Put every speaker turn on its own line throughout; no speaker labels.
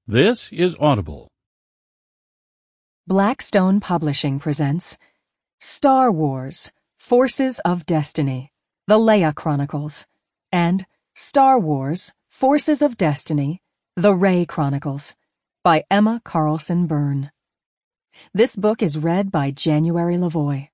This is Audible.
Blackstone Publishing presents Star Wars: Forces of Destiny, The Leia Chronicles, and Star Wars: Forces of Destiny, The Rey Chronicles, by Emma Carlson Byrne. This book is read by January Lavoie.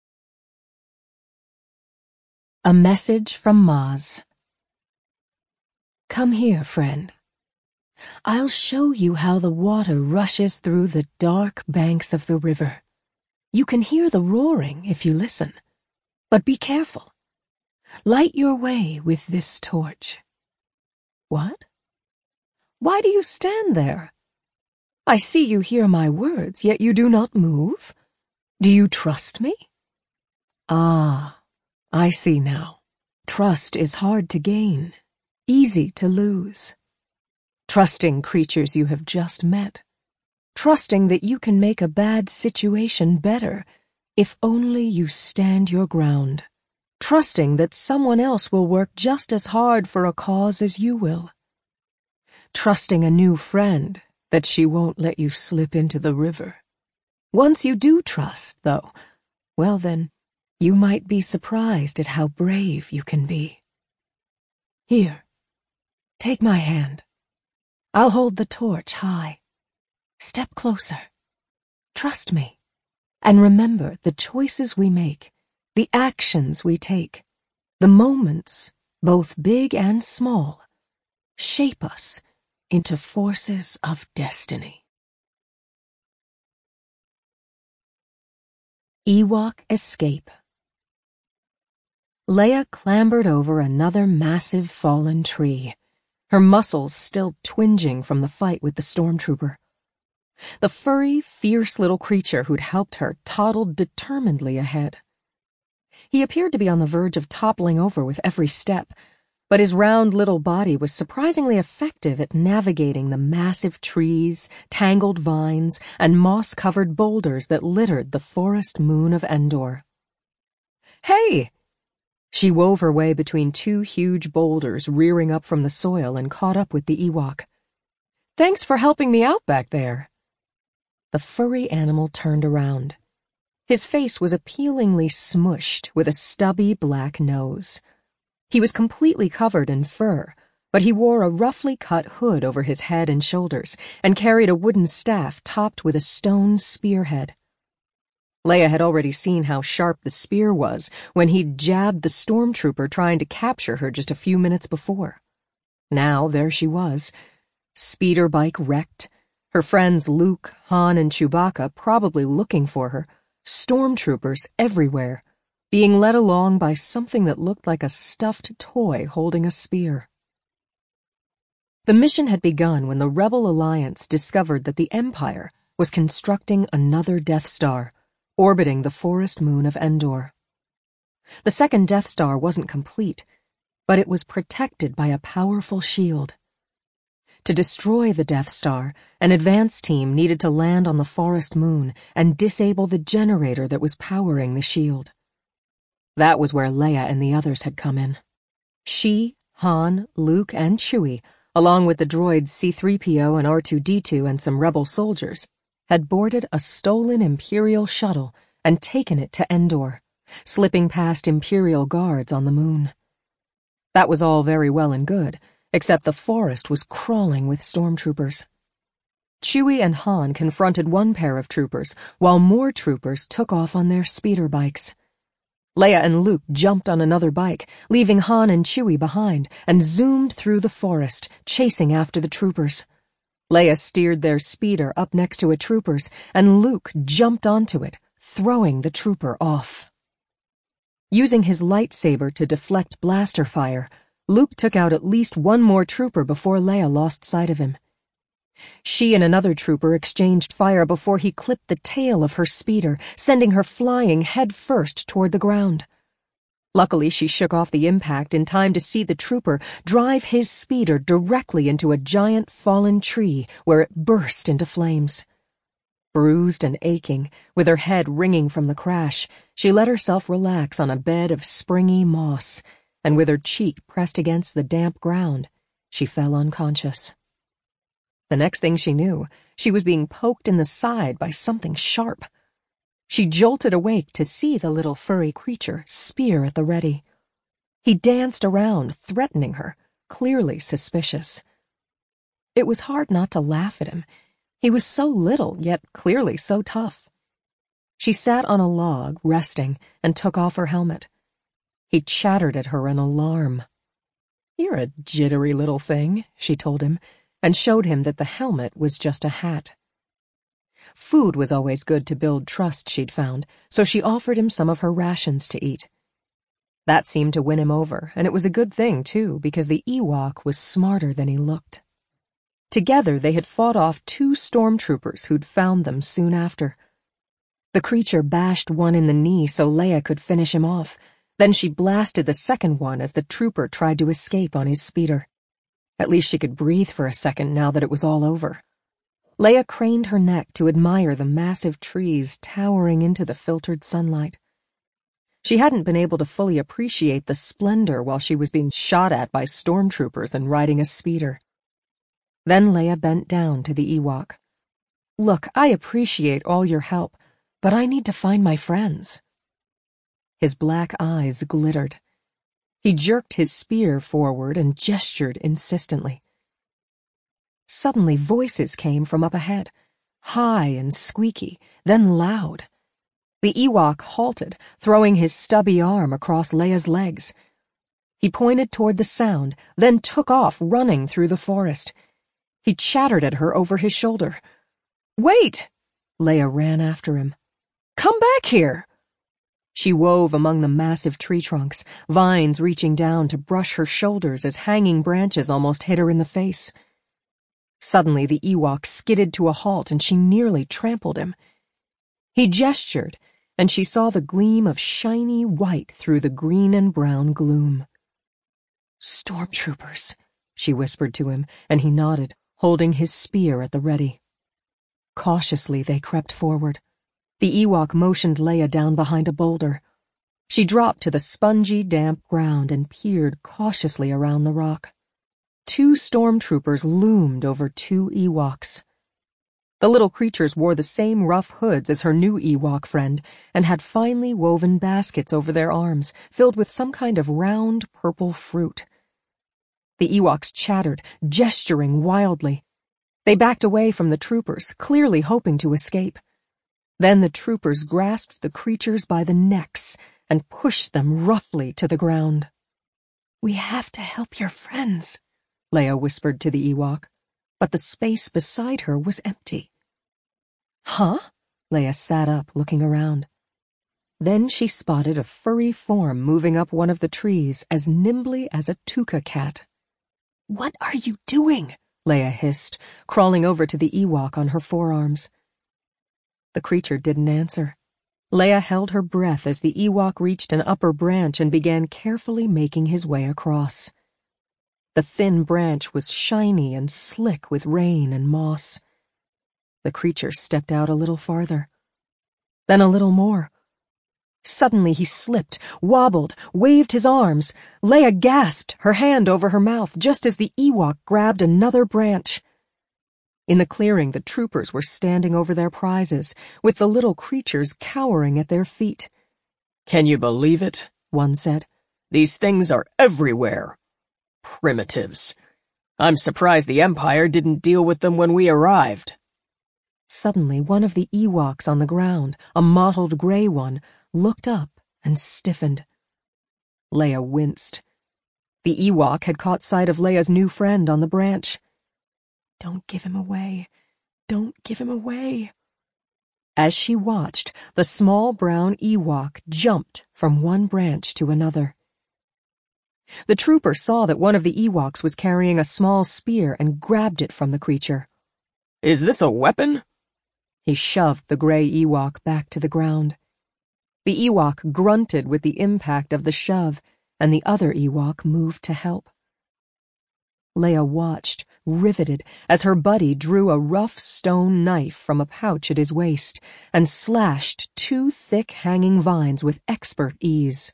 A Message from Maz. Come here, friend. I'll show you how the water rushes through the dark banks of the river. You can hear the roaring if you listen. But be careful. Light your way with this torch. What? Why do you stand there? I see you hear my words, yet you do not move. Do you trust me? Ah, I see now. Trust is hard to gain, easy to lose. Trusting creatures you have just met. Trusting that you can make a bad situation better if only you stand your ground. Trusting that someone else will work just as hard for a cause as you will. Trusting a new friend that she won't let you slip into the river. Once you do trust, though, well then, you might be surprised at how brave you can be. Here, take my hand. I'll hold the torch high. Step closer. Trust me. And remember, the choices we make, the actions we take, the moments, both big and small, shape us into forces of destiny. Ewok Escape. Leia clambered over another massive fallen tree, her muscles still twinging from the fight with the stormtrooper. The furry, fierce little creature who'd helped her toddled determinedly ahead. He appeared to be on the verge of toppling over with every step, but his round little body was surprisingly effective at navigating the massive trees, tangled vines, and moss-covered boulders that littered the forest moon of Endor. Hey! She wove her way between two huge boulders rearing up from the soil and caught up with the Ewok. Thanks for helping me out back there. The furry animal turned around. His face was appealingly smushed with a stubby black nose. He was completely covered in fur, but he wore a roughly cut hood over his head and shoulders and carried a wooden staff topped with a stone spearhead. Leia had already seen how sharp the spear was when he'd jabbed the stormtrooper trying to capture her just a few minutes before. Now there she was, speeder bike wrecked, her friends Luke, Han, and Chewbacca probably looking for her, stormtroopers everywhere, being led along by something that looked like a stuffed toy holding a spear. The mission had begun when the Rebel Alliance discovered that the Empire was constructing another Death Star, orbiting the forest moon of Endor. The second Death Star wasn't complete, but it was protected by a powerful shield. To destroy the Death Star, an advance team needed to land on the forest moon and disable the generator that was powering the shield. That was where Leia and the others had come in. She, Han, Luke, and Chewie, along with the droids C-3PO and R2-D2 and some rebel soldiers, had boarded a stolen Imperial shuttle and taken it to Endor, slipping past Imperial guards on the moon. That was all very well and good, except the forest was crawling with stormtroopers. Chewie and Han confronted one pair of troopers, while more troopers took off on their speeder bikes. Leia and Luke jumped on another bike, leaving Han and Chewie behind, and zoomed through the forest, chasing after the troopers. Leia steered their speeder up next to a trooper's, and Luke jumped onto it, throwing the trooper off. Using his lightsaber to deflect blaster fire, Luke took out at least one more trooper before Leia lost sight of him. She and another trooper exchanged fire before he clipped the tail of her speeder, sending her flying head first toward the ground. Luckily, she shook off the impact in time to see the trooper drive his speeder directly into a giant fallen tree where it burst into flames. Bruised and aching, with her head ringing from the crash, she let herself relax on a bed of springy moss, and with her cheek pressed against the damp ground, she fell unconscious. The next thing she knew, she was being poked in the side by something sharp. She jolted awake to see the little furry creature, spear at the ready. He danced around, threatening her, clearly suspicious. It was hard not to laugh at him. He was so little, yet clearly so tough. She sat on a log, resting, and took off her helmet. He chattered at her in alarm. "You're a jittery little thing," she told him, and showed him that the helmet was just a hat. Food was always good to build trust, she'd found, so she offered him some of her rations to eat. That seemed to win him over, and it was a good thing, too, because the Ewok was smarter than he looked. Together they had fought off 2 stormtroopers who'd found them soon after. The creature bashed one in the knee so Leia could finish him off. Then she blasted the second one as the trooper tried to escape on his speeder. At least she could breathe for a second now that it was all over. Leia craned her neck to admire the massive trees towering into the filtered sunlight. She hadn't been able to fully appreciate the splendor while she was being shot at by stormtroopers and riding a speeder. Then Leia bent down to the Ewok. "Look, I appreciate all your help, but I need to find my friends." His black eyes glittered. He jerked his spear forward and gestured insistently. Suddenly voices came from up ahead, high and squeaky, then loud. The Ewok halted, throwing his stubby arm across Leia's legs. He pointed toward the sound, then took off running through the forest. He chattered at her over his shoulder. "Wait!" Leia ran after him. "Come back here!" She wove among the massive tree trunks, vines reaching down to brush her shoulders as hanging branches almost hit her in the face. Suddenly the Ewok skidded to a halt and she nearly trampled him. He gestured, and she saw the gleam of shiny white through the green and brown gloom. "Stormtroopers," she whispered to him, and he nodded, holding his spear at the ready. Cautiously they crept forward. The Ewok motioned Leia down behind a boulder. She dropped to the spongy, damp ground and peered cautiously around the rock. 2 stormtroopers loomed over 2 Ewoks. The little creatures wore the same rough hoods as her new Ewok friend and had finely woven baskets over their arms, filled with some kind of round, purple fruit. The Ewoks chattered, gesturing wildly. They backed away from the troopers, clearly hoping to escape. Then the troopers grasped the creatures by the necks and pushed them roughly to the ground. "We have to help your friends," Leia whispered to the Ewok, but the space beside her was empty. "Huh?" Leia sat up, looking around. Then she spotted a furry form moving up one of the trees as nimbly as a Tuca cat. "What are you doing?" Leia hissed, crawling over to the Ewok on her forearms. The creature didn't answer. Leia held her breath as the Ewok reached an upper branch and began carefully making his way across. The thin branch was shiny and slick with rain and moss. The creature stepped out a little farther. Then a little more. Suddenly he slipped, wobbled, waved his arms. Leia gasped, her hand over her mouth, just as the Ewok grabbed another branch. In the clearing, the troopers were standing over their prizes, with the little creatures cowering at their feet.
"Can you believe it?" one said. "These things are everywhere. Primitives. I'm surprised the Empire didn't deal with them when we arrived."
Suddenly, one of the Ewoks on the ground, a mottled gray one, looked up and stiffened. Leia winced. The Ewok had caught sight of Leia's new friend on the branch. "Don't give him away. Don't give him away." As she watched, the small brown Ewok jumped from one branch to another. The trooper saw that one of the Ewoks was carrying a small spear and grabbed it from the creature.
"Is this a weapon?"
He shoved the gray Ewok back to the ground. The Ewok grunted with the impact of the shove, and the other Ewok moved to help. Leia watched, riveted, as her buddy drew a rough stone knife from a pouch at his waist and slashed 2 thick hanging vines with expert ease.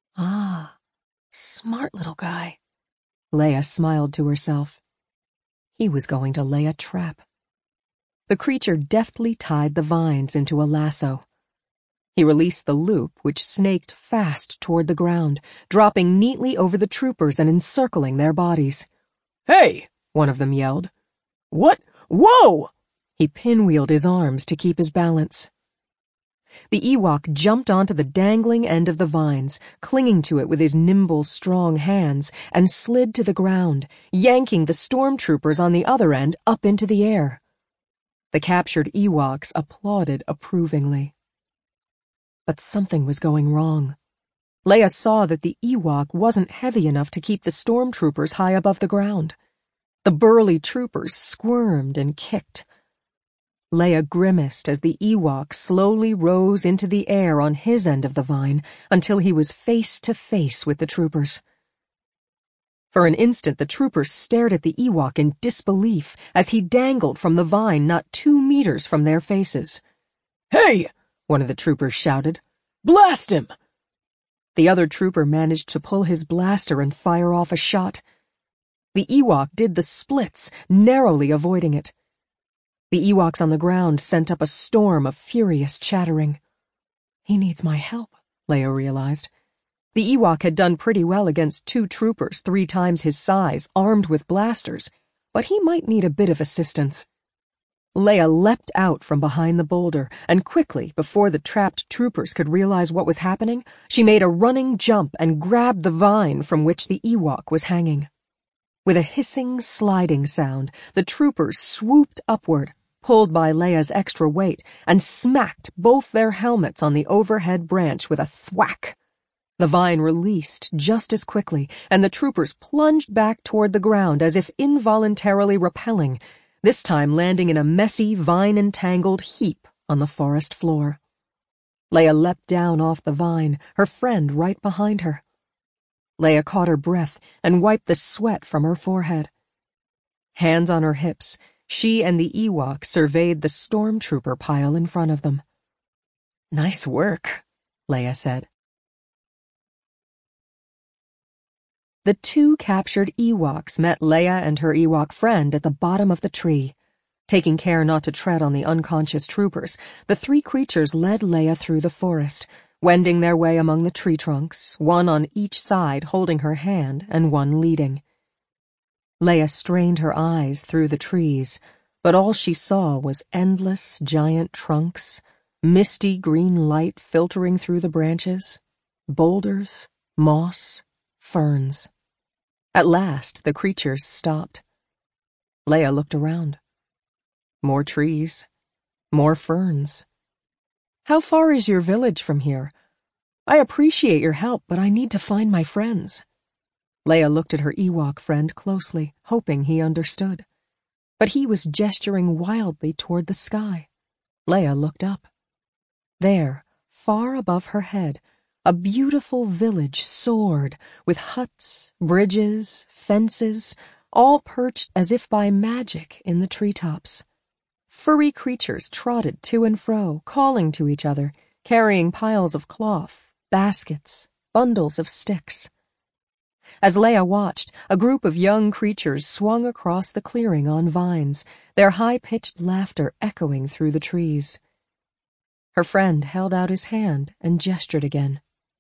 "Ah, smart little guy," Leia smiled to herself. He was going to lay a trap. The creature deftly tied the vines into a lasso. He released the loop, which snaked fast toward the ground, dropping neatly over the troopers and encircling their bodies.
"Hey!"
one of them yelled.
"What? Whoa!"
He pinwheeled his arms to keep his balance. The Ewok jumped onto the dangling end of the vines, clinging to it with his nimble, strong hands, and slid to the ground, yanking the stormtroopers on the other end up into the air. The captured Ewoks applauded approvingly. But something was going wrong. Leia saw that the Ewok wasn't heavy enough to keep the stormtroopers high above the ground. The burly troopers squirmed and kicked. Leia grimaced as the Ewok slowly rose into the air on his end of the vine until he was face to face with the troopers. For an instant, the troopers stared at the Ewok in disbelief as he dangled from the vine not 2 meters from their faces.
"Hey!"
one of the troopers shouted.
"Blast him!"
The other trooper managed to pull his blaster and fire off a shot. The Ewok did the splits, narrowly avoiding it. The Ewoks on the ground sent up a storm of furious chattering. He needs my help, Leia realized. The Ewok had done pretty well against 2 troopers 3 times his size, armed with blasters, but he might need a bit of assistance. Leia leapt out from behind the boulder, and quickly, before the trapped troopers could realize what was happening, she made a running jump and grabbed the vine from which the Ewok was hanging. With a hissing, sliding sound, the troopers swooped upward, pulled by Leia's extra weight, and smacked both their helmets on the overhead branch with a thwack. The vine released just as quickly, and the troopers plunged back toward the ground as if involuntarily rappelling, this time landing in a messy, vine-entangled heap on the forest floor. Leia leapt down off the vine, her friend right behind her. Leia caught her breath and wiped the sweat from her forehead. Hands on her hips, she and the Ewok surveyed the stormtrooper pile in front of them. "Nice work," Leia said. The 2 captured Ewoks met Leia and her Ewok friend at the bottom of the tree. Taking care not to tread on the unconscious troopers, the 3 creatures led Leia through the forest, wending their way among the tree trunks, one on each side holding her hand and one leading. Leia strained her eyes through the trees, but all she saw was endless giant trunks, misty green light filtering through the branches, boulders, moss, ferns. At last, the creatures stopped. Leia looked around. More trees, more ferns. "How far is your village from here? I appreciate your help, but I need to find my friends." Leia looked at her Ewok friend closely, hoping he understood. But he was gesturing wildly toward the sky. Leia looked up. There, far above her head, a beautiful village soared, with huts, bridges, fences, all perched as if by magic in the treetops. Furry creatures trotted to and fro, calling to each other, carrying piles of cloth, baskets, bundles of sticks. As Leia watched, a group of young creatures swung across the clearing on vines, their high-pitched laughter echoing through the trees. Her friend held out his hand and gestured again.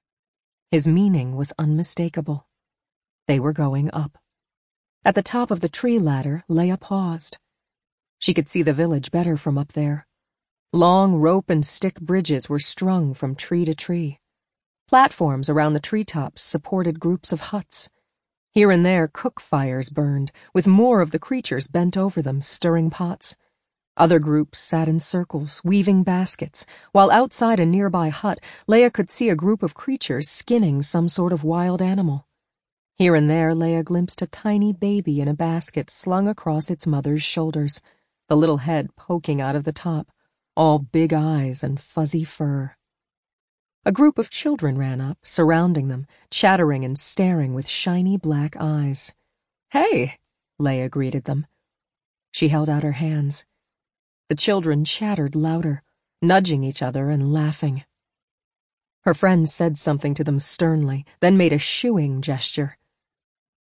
His meaning was unmistakable. They were going up. At the top of the tree ladder, Leia paused. She could see the village better from up there. Long rope and stick bridges were strung from tree to tree. Platforms around the treetops supported groups of huts. Here and there cook fires burned, with more of the creatures bent over them, stirring pots. Other groups sat in circles, weaving baskets, while outside a nearby hut, Leia could see a group of creatures skinning some sort of wild animal. Here and there, Leia glimpsed a tiny baby in a basket slung across its mother's shoulders, the little head poking out of the top, all big eyes and fuzzy fur. A group of children ran up, surrounding them, chattering and staring with shiny black eyes. "Hey!" Leia greeted them. She held out her hands. The children chattered louder, nudging each other and laughing. Her friend said something to them sternly, then made a shooing gesture.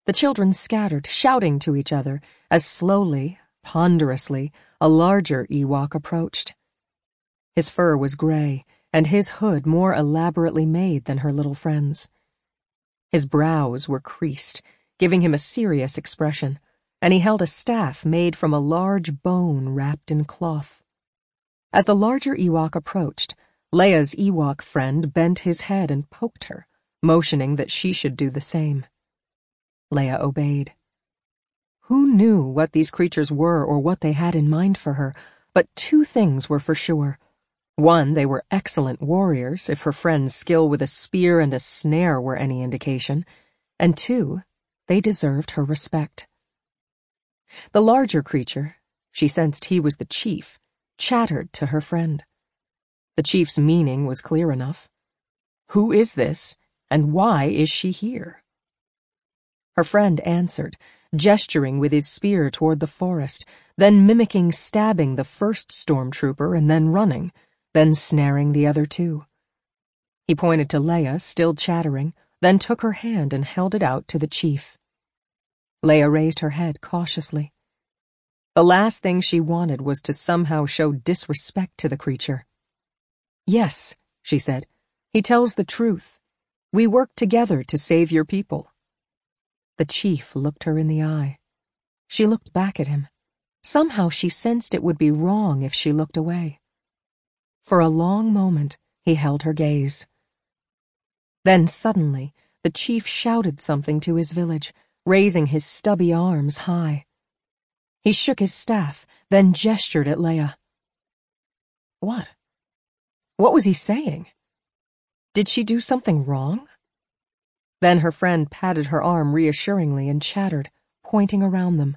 The children scattered, shouting to each other, as slowly, ponderously, a larger Ewok approached. His fur was gray, and his hood more elaborately made than her little friend's. His brows were creased, giving him a serious expression, and he held a staff made from a large bone wrapped in cloth. As the larger Ewok approached, Leia's Ewok friend bent his head and poked her, motioning that she should do the same. Leia obeyed. Who knew what these creatures were or what they had in mind for her, but two things were for sure. One, they were excellent warriors, if her friend's skill with a spear and a snare were any indication, and two, they deserved her respect. The larger creature, she sensed he was the chief, chattered to her friend. The chief's meaning was clear enough. Who is this, and why is she here? Her friend answered, gesturing with his spear toward the forest, then mimicking stabbing the first stormtrooper and then running, then snaring the other two. He pointed to Leia, still chattering, then took her hand and held it out to the chief. Leia raised her head cautiously. The last thing she wanted was to somehow show disrespect to the creature. Yes, she said, he tells the truth. We work together to save your people. The chief looked her in the eye. She looked back at him. Somehow she sensed it would be wrong if she looked away. For a long moment, he held her gaze. Then suddenly, the chief shouted something to his village, raising his stubby arms high. He shook his staff, then gestured at Leia. What? What was he saying? Did she do something wrong? Then her friend patted her arm reassuringly and chattered, pointing around them.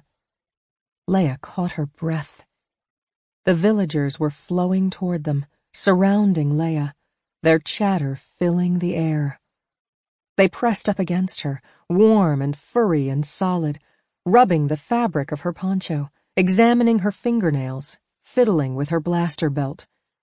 Leia caught her breath. The villagers were flowing toward them, surrounding Leia, their chatter filling the air. They pressed up against her, warm and furry and solid, rubbing the fabric of her poncho, examining her fingernails, fiddling with her blaster belt.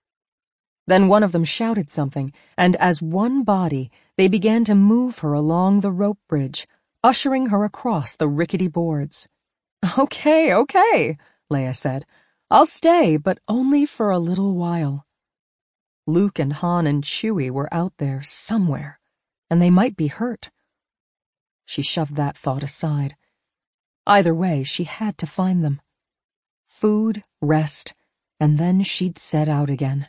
Then one of them shouted something, and as one body, they began to move her along the rope bridge, ushering her across the rickety boards. Okay, Leia said. I'll stay, but only for a little while. Luke and Han and Chewie were out there somewhere, and they might be hurt. She shoved that thought aside. Either way, she had to find them. Food, rest, and then she'd set out again.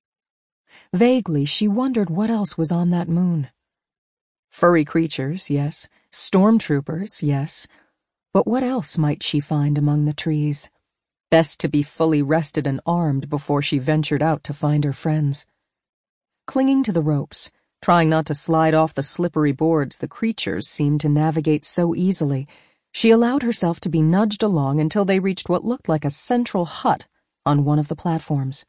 Vaguely, she wondered what else was on that moon. Furry creatures, yes. Stormtroopers, yes. But what else might she find among the trees? Best to be fully rested and armed before she ventured out to find her friends. Clinging to the ropes, trying not to slide off the slippery boards the creatures seemed to navigate so easily, she allowed herself to be nudged along until they reached what looked like a central hut on one of the platforms.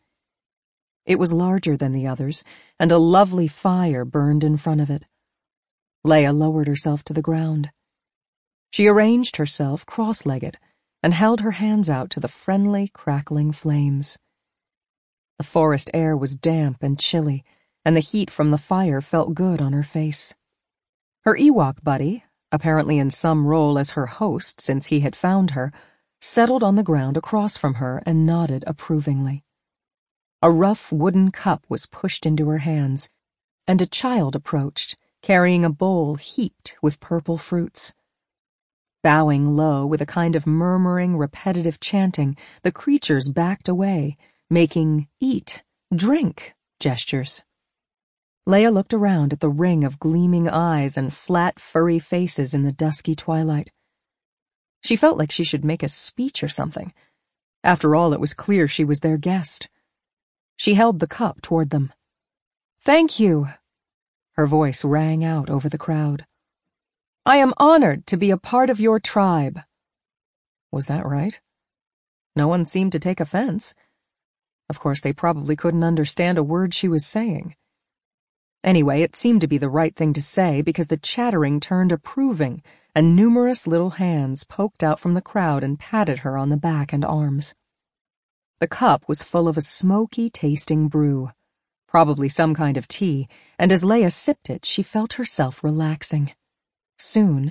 It was larger than the others, and a lovely fire burned in front of it. Leia lowered herself to the ground. She arranged herself cross-legged and held her hands out to the friendly, crackling flames. The forest air was damp and chilly, and the heat from the fire felt good on her face. Her Ewok buddy, apparently in some role as her host since he had found her, settled on the ground across from her and nodded approvingly. A rough wooden cup was pushed into her hands, and a child approached, carrying a bowl heaped with purple fruits. Bowing low with a kind of murmuring, repetitive chanting, the creatures backed away, making eat, drink gestures. Leia looked around at the ring of gleaming eyes and flat, furry faces in the dusky twilight. She felt like she should make a speech or something. After all, it was clear she was their guest. She held the cup toward them. "Thank you." Her voice rang out over the crowd. "I am honored to be a part of your tribe." Was that right? No one seemed to take offense. Of course, they probably couldn't understand a word she was saying. Anyway, it seemed to be the right thing to say because the chattering turned approving, and numerous little hands poked out from the crowd and patted her on the back and arms. The cup was full of a smoky-tasting brew, probably some kind of tea, and as Leia sipped it, she felt herself relaxing. Soon,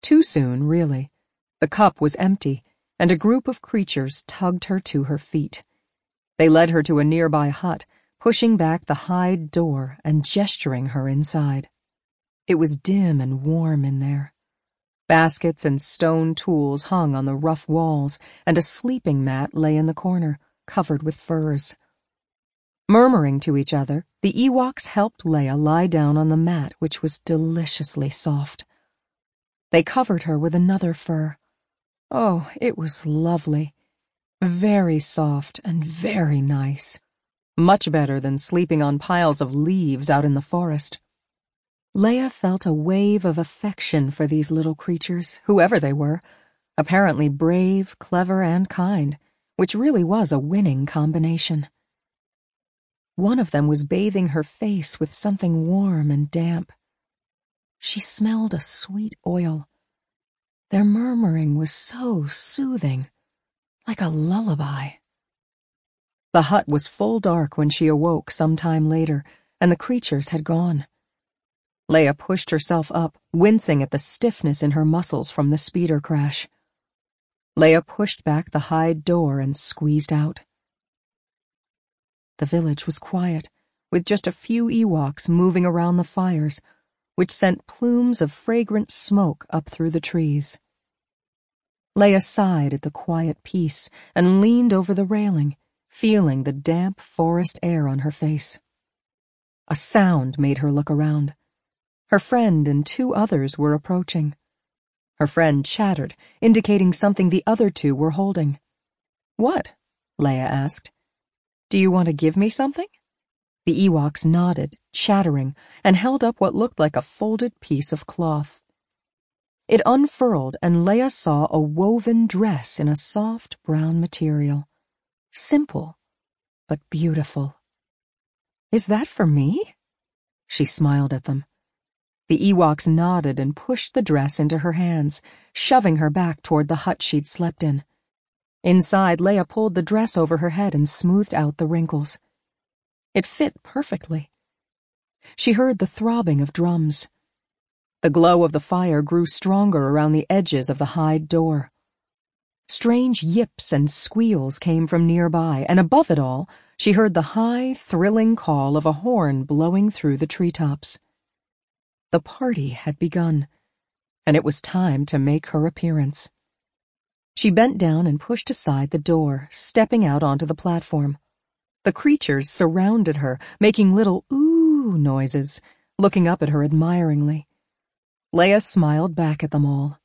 Too soon, really. The cup was empty, and a group of creatures tugged her to her feet. They led her to a nearby hut, pushing back the hide door and gesturing her inside. It was dim and warm in there. Baskets and stone tools hung on the rough walls, and a sleeping mat lay in the corner, covered with furs. Murmuring to each other, the Ewoks helped Leia lie down on the mat, which was deliciously soft. They covered her with another fur. Oh, it was lovely. Very soft and very nice. Much better than sleeping on piles of leaves out in the forest. Leia felt a wave of affection for these little creatures, whoever they were, apparently brave, clever, and kind, which really was a winning combination. One of them was bathing her face with something warm and damp. She smelled a sweet oil. Their murmuring was so soothing, like a lullaby. The hut was full dark when she awoke some time later, and the creatures had gone. Leia pushed herself up, wincing at the stiffness in her muscles from the speeder crash. Leia pushed back the hide door and squeezed out. The village was quiet, with just a few Ewoks moving around the fires, which sent plumes of fragrant smoke up through the trees. Leia sighed at the quiet peace and leaned over the railing, feeling the damp forest air on her face. A sound made her look around. Her friend and 2 others were approaching. Her friend chattered, indicating something the other 2 were holding. "What?" Leia asked. "Do you want to give me something?" The Ewoks nodded, chattering, and held up what looked like a folded piece of cloth. It unfurled, and Leia saw a woven dress in a soft brown material. Simple, but beautiful. "Is that for me?" She smiled at them. The Ewoks nodded and pushed the dress into her hands, shoving her back toward the hut she'd slept in. Inside, Leia pulled the dress over her head and smoothed out the wrinkles. It fit perfectly. She heard the throbbing of drums. The glow of the fire grew stronger around the edges of the hide door. Strange yips and squeals came from nearby, and above it all, she heard the high, thrilling call of a horn blowing through the treetops. The party had begun, and it was time to make her appearance. She bent down and pushed aside the door, stepping out onto the platform. The creatures surrounded her, making little ooh noises, looking up at her admiringly. Leia smiled back at them all.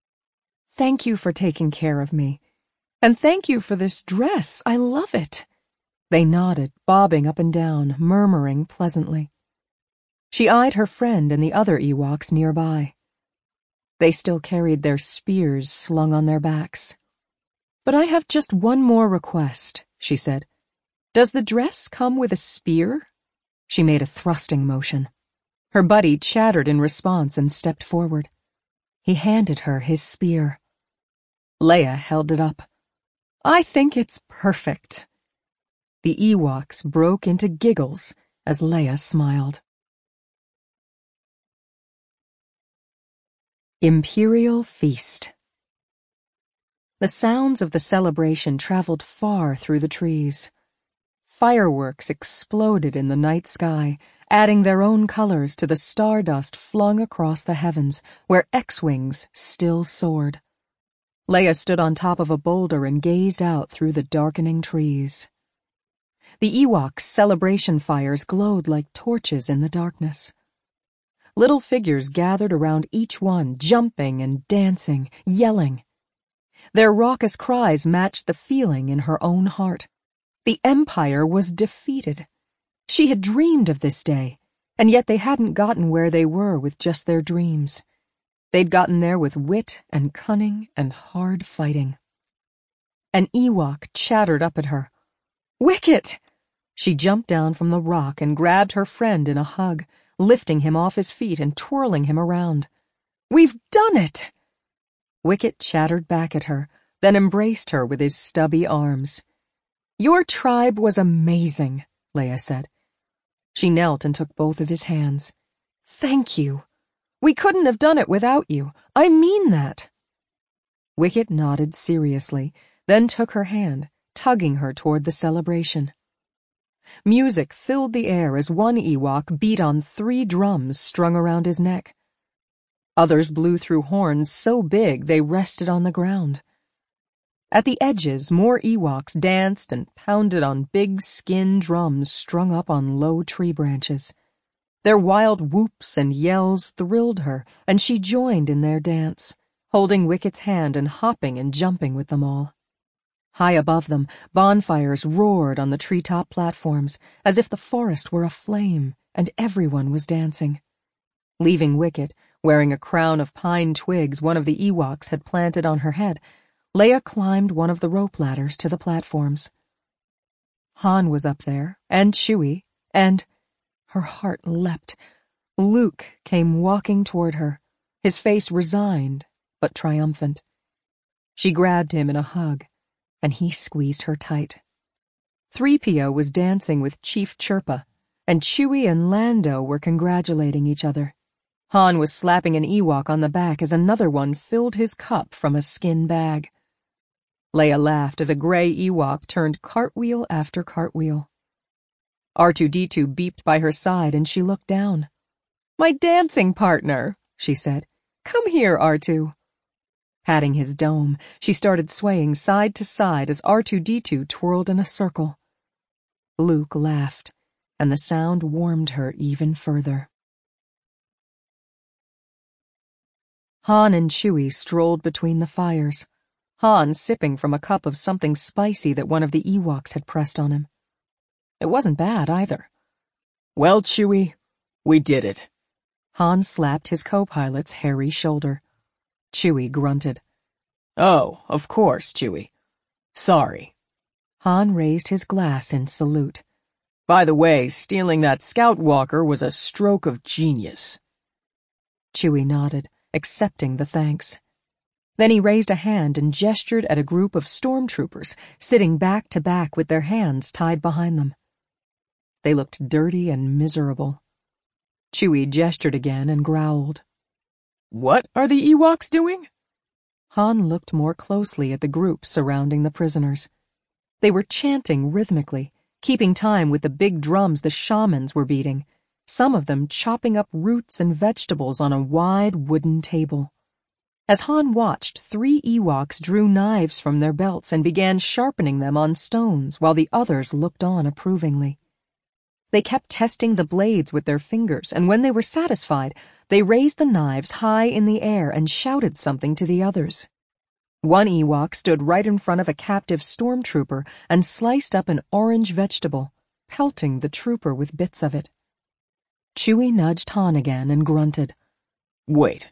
"Thank you for taking care of me. And thank you for this dress. I love it." They nodded, bobbing up and down, murmuring pleasantly. She eyed her friend and the other Ewoks nearby. They still carried their spears slung on their backs. "But I have just one more request," she said. "Does the dress come with a spear?" She made a thrusting motion. Her buddy chattered in response and stepped forward. He handed her his spear. Leia held it up. "I think it's perfect." The Ewoks broke into giggles as Leia smiled. Imperial Feast. The sounds of the celebration traveled far through the trees. Fireworks exploded in the night sky, adding their own colors to the stardust flung across the heavens, where X-wings still soared. Leia stood on top of a boulder and gazed out through the darkening trees. The Ewoks' celebration fires glowed like torches in the darkness. Little figures gathered around each one, jumping and dancing, yelling. Their raucous cries matched the feeling in her own heart. The Empire was defeated. She had dreamed of this day, and yet they hadn't gotten where they were with just their dreams. They'd gotten there with wit and cunning and hard fighting. An Ewok chattered up at her. "Wicket!" She jumped down from the rock and grabbed her friend in a hug, lifting him off his feet and twirling him around. "We've done it!" Wicket chattered back at her, then embraced her with his stubby arms. "Your tribe was amazing," Leia said. She knelt and took both of his hands. "Thank you. We couldn't have done it without you. I mean that. Wicket nodded seriously, then took her hand, tugging her toward the celebration. Music filled the air as one Ewok beat on 3 drums strung around his neck. Others blew through horns so big they rested on the ground. At the edges, more Ewoks danced and pounded on big skin drums strung up on low tree branches. Their wild whoops and yells thrilled her, and she joined in their dance, holding Wicket's hand and hopping and jumping with them all. High above them, bonfires roared on the treetop platforms, as if the forest were aflame, and everyone was dancing. Leaving Wicket, wearing a crown of pine twigs one of the Ewoks had planted on her head, Leia climbed one of the rope ladders to the platforms. Han was up there, and Chewie, and— her heart leapt. Luke came walking toward her, his face resigned but triumphant. She grabbed him in a hug, and he squeezed her tight. 3PO was dancing with Chief Chirpa, and Chewie and Lando were congratulating each other. Han was slapping an Ewok on the back as another one filled his cup from a skin bag. Leia laughed as a gray Ewok turned cartwheel after cartwheel. R2-D2 beeped by her side and she looked down. "My dancing partner," she said. "Come here, R2." Patting his dome, she started swaying side to side as R2-D2 twirled in a circle. Luke laughed, and the sound warmed her even further. Han and Chewie strolled between the fires, Han sipping from a cup of something spicy that one of the Ewoks had pressed on him. It wasn't bad either.
"Well, Chewie, we did it."
Han slapped his co-pilot's hairy shoulder. Chewie grunted.
"Oh, of course, Chewie. Sorry."
Han raised his glass in salute.
"By the way, stealing that scout walker was a stroke of genius."
Chewie nodded, accepting the thanks. Then he raised a hand and gestured at a group of stormtroopers sitting back to back with their hands tied behind them. They looked dirty and miserable. Chewie gestured again and growled.
"What are the Ewoks doing?"
Han looked more closely at the group surrounding the prisoners. They were chanting rhythmically, keeping time with the big drums the shamans were beating, some of them chopping up roots and vegetables on a wide wooden table. As Han watched, 3 Ewoks drew knives from their belts and began sharpening them on stones while the others looked on approvingly. They kept testing the blades with their fingers, and when they were satisfied, they raised the knives high in the air and shouted something to the others. One Ewok stood right in front of a captive stormtrooper and sliced up an orange vegetable, pelting the trooper with bits of it. Chewie nudged Han again and grunted.
Wait,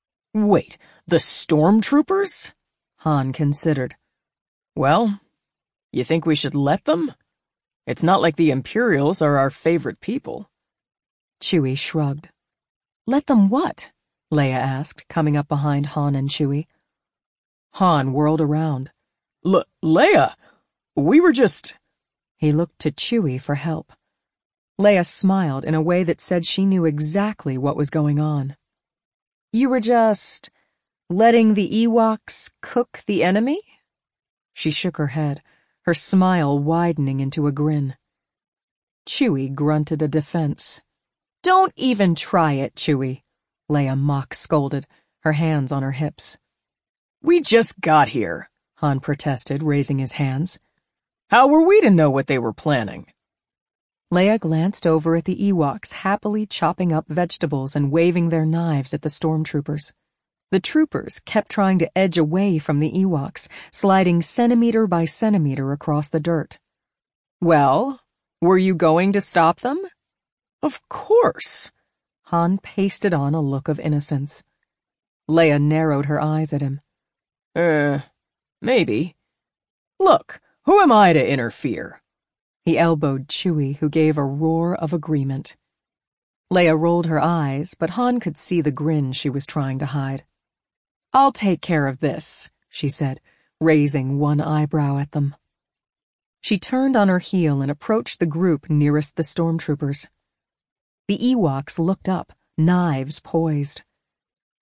the stormtroopers?"
Han considered.
"Well, you think we should let them? It's not like the Imperials are our favorite people."
Chewie shrugged. "Let them what?" Leia asked, coming up behind Han and Chewie. Han whirled around.
Leia, we were just—"
He looked to Chewie for help. Leia smiled in a way that said she knew exactly what was going on. "You were just letting the Ewoks cook the enemy?" She shook her head, her smile widening into a grin. Chewie grunted a defense. "Don't even try it, Chewie," Leia mock-scolded, her hands on her hips.
"We just got here,"
Han protested, raising his hands.
"How were we to know what they were planning?"
Leia glanced over at the Ewoks happily chopping up vegetables and waving their knives at the stormtroopers. The troopers kept trying to edge away from the Ewoks, sliding centimeter by centimeter across the dirt. "Well, were you going to stop them?"
"Of course."
Han pasted on a look of innocence. Leia narrowed her eyes at him.
Maybe. Look, who am I to interfere?"
He elbowed Chewie, who gave a roar of agreement. Leia rolled her eyes, but Han could see the grin she was trying to hide. "I'll take care of this," she said, raising one eyebrow at them. She turned on her heel and approached the group nearest the stormtroopers. The Ewoks looked up, knives poised.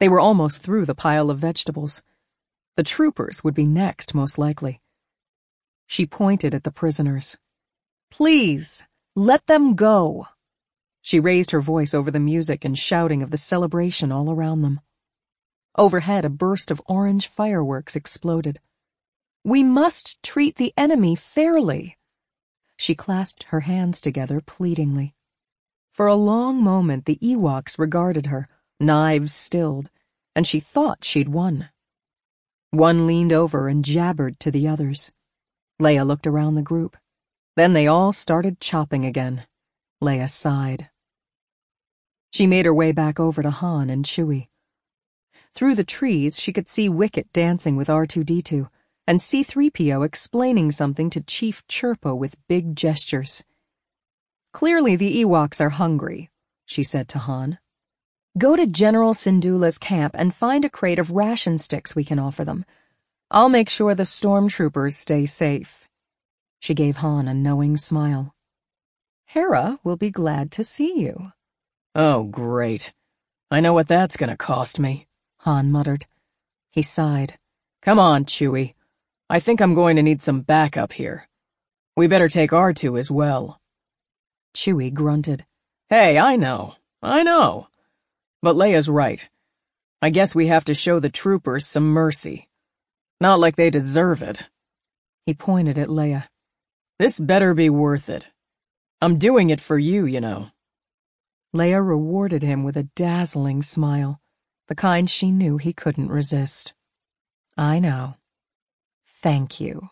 They were almost through the pile of vegetables. The troopers would be next, most likely. She pointed at the prisoners. "Please, let them go." She raised her voice over the music and shouting of the celebration all around them. Overhead, a burst of orange fireworks exploded. "We must treat the enemy fairly." She clasped her hands together pleadingly. For a long moment, the Ewoks regarded her, knives stilled, and she thought she'd won. One leaned over and jabbered to the others. Leia looked around the group. Then they all started chopping again. Leia sighed. She made her way back over to Han and Chewie. Through the trees, she could see Wicket dancing with R2-D2 and C-3PO explaining something to Chief Chirpo with big gestures. "Clearly the Ewoks are hungry," she said to Han. "Go to General Syndulla's camp and find a crate of ration sticks we can offer them. I'll make sure the stormtroopers stay safe." She gave Han a knowing smile. "Hera will be glad to see you."
Oh, great. I know what that's gonna cost me, Han muttered. He sighed. Come on, Chewie. I think I'm going to need some backup here. We better take R2 as well.
Chewie grunted.
Hey, I know. But Leia's right. I guess we have to show the troopers some mercy. Not like they deserve it.
He pointed at Leia.
This better be worth it. I'm doing it for you, you know.
Leia rewarded him with a dazzling smile, the kind she knew he couldn't resist. I know. Thank you.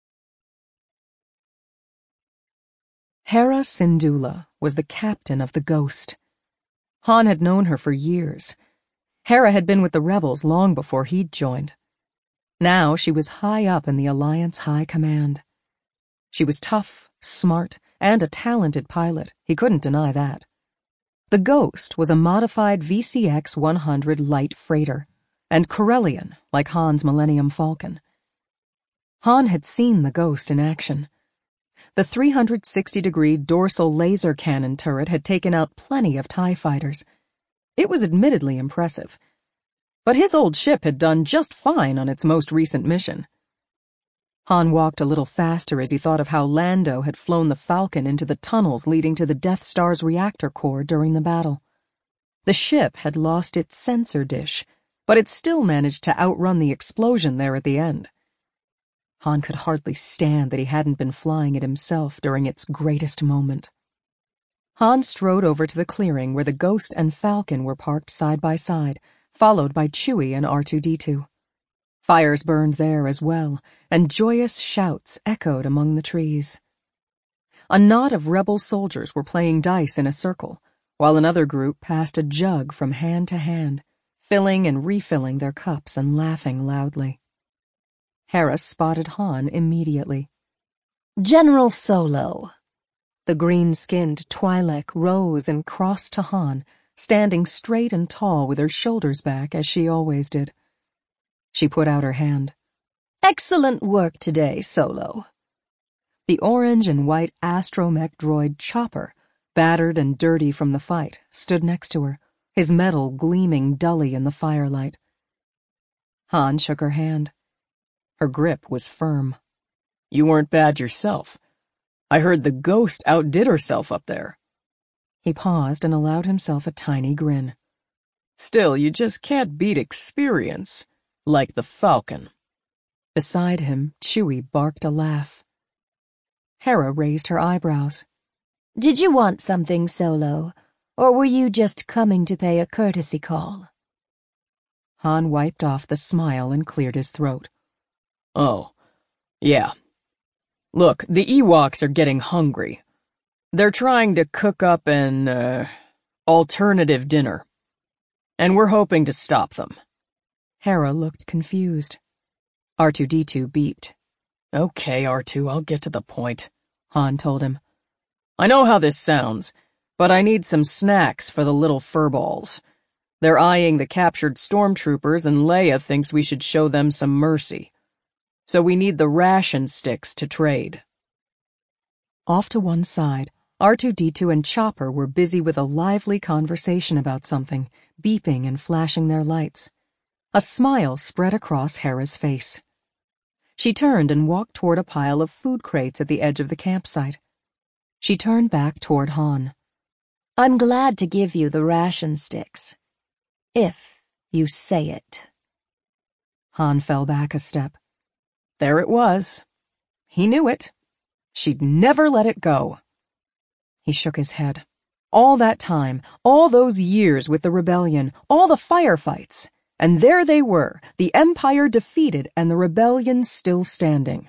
Hera Syndulla was the captain of the Ghost. Han had known her for years. Hera had been with the rebels long before he'd joined. Now she was high up in the Alliance High Command. She was tough, smart, and a talented pilot. He couldn't deny that. The Ghost was a modified VCX-100 light freighter, and Corellian, like Han's Millennium Falcon. Han had seen the Ghost in action. The 360-degree dorsal laser cannon turret had taken out plenty of TIE fighters. It was admittedly impressive. But his old ship had done just fine on its most recent mission. Han walked a little faster as he thought of how Lando had flown the Falcon into the tunnels leading to the Death Star's reactor core during the battle. The ship had lost its sensor dish, but it still managed to outrun the explosion there at the end. Han could hardly stand that he hadn't been flying it himself during its greatest moment. Han strode over to the clearing where the Ghost and Falcon were parked side by side, followed by Chewie and R2-D2. Fires burned there as well, and joyous shouts echoed among the trees. A knot of rebel soldiers were playing dice in a circle, while another group passed a jug from hand to hand, filling and refilling their cups and laughing loudly. Hera spotted Han immediately. General Solo. The green-skinned Twi'lek rose and crossed to Han, standing straight and tall with her shoulders back as she always did. She put out her hand. Excellent work today, Solo. The orange and white astromech droid Chopper, battered and dirty from the fight, stood next to her, his metal gleaming dully in the firelight. Han shook her hand. Her grip was firm.
You weren't bad yourself. I heard the Ghost outdid herself up there.
He paused and allowed himself a tiny grin.
Still, you just can't beat experience. Like the Falcon.
Beside him, Chewie barked a laugh. Hera raised her eyebrows. Did you want something, Solo, or were you just coming to pay a courtesy call? Han wiped off the smile and cleared his throat.
Oh, yeah. Look, the Ewoks are getting hungry. They're trying to cook up an, alternative dinner. And we're hoping to stop them.
Hera looked confused. R2-D2 beeped.
Okay, R2, I'll get to the point, Han told him. I know how this sounds, but I need some snacks for the little furballs. They're eyeing the captured stormtroopers and Leia thinks we should show them some mercy. So we need the ration sticks to trade.
Off to one side, R2-D2 and Chopper were busy with a lively conversation about something, beeping and flashing their lights. A smile spread across Hera's face. She turned and walked toward a pile of food crates at the edge of the campsite. She turned back toward Han.
I'm glad to give you the ration sticks. If you say it.
Han fell back a step. There it was. He knew it. She'd never let it go. He shook his head. All that time, all those years with the rebellion, all the firefights, and there they were, the Empire defeated and the rebellion still standing.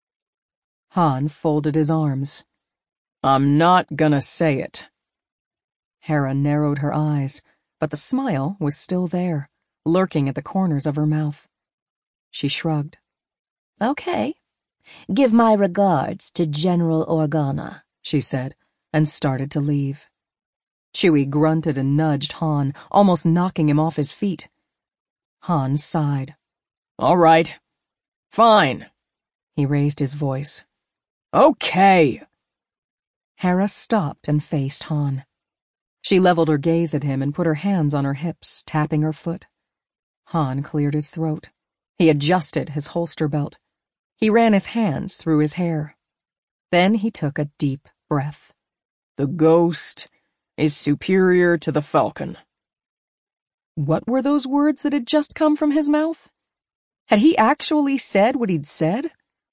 Han folded his arms. I'm not gonna say it. Hera narrowed her eyes, but the smile was still there, lurking at the corners of her mouth. She shrugged.
Okay. Give my regards to General Organa,
she said, and started to leave. Chewie grunted and nudged Han, almost knocking him off his feet. Han sighed. All right. Fine. He raised his voice. Okay. Hera stopped and faced Han. She leveled her gaze at him and put her hands on her hips, tapping her foot. Han cleared his throat. He adjusted his holster belt. He ran his hands through his hair. Then he took a deep breath. The Ghost is superior to the Falcon. What were those words that had just come from his mouth? Had he actually said what he'd said?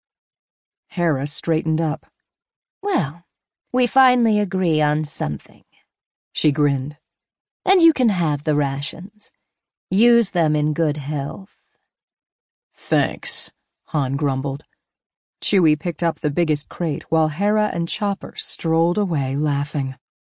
Hera straightened up.
Well, we finally agree on something.
She grinned.
And you can have the rations. Use them in good health.
Thanks, Han grumbled. Chewie picked up the biggest crate while Hera and Chopper strolled away laughing.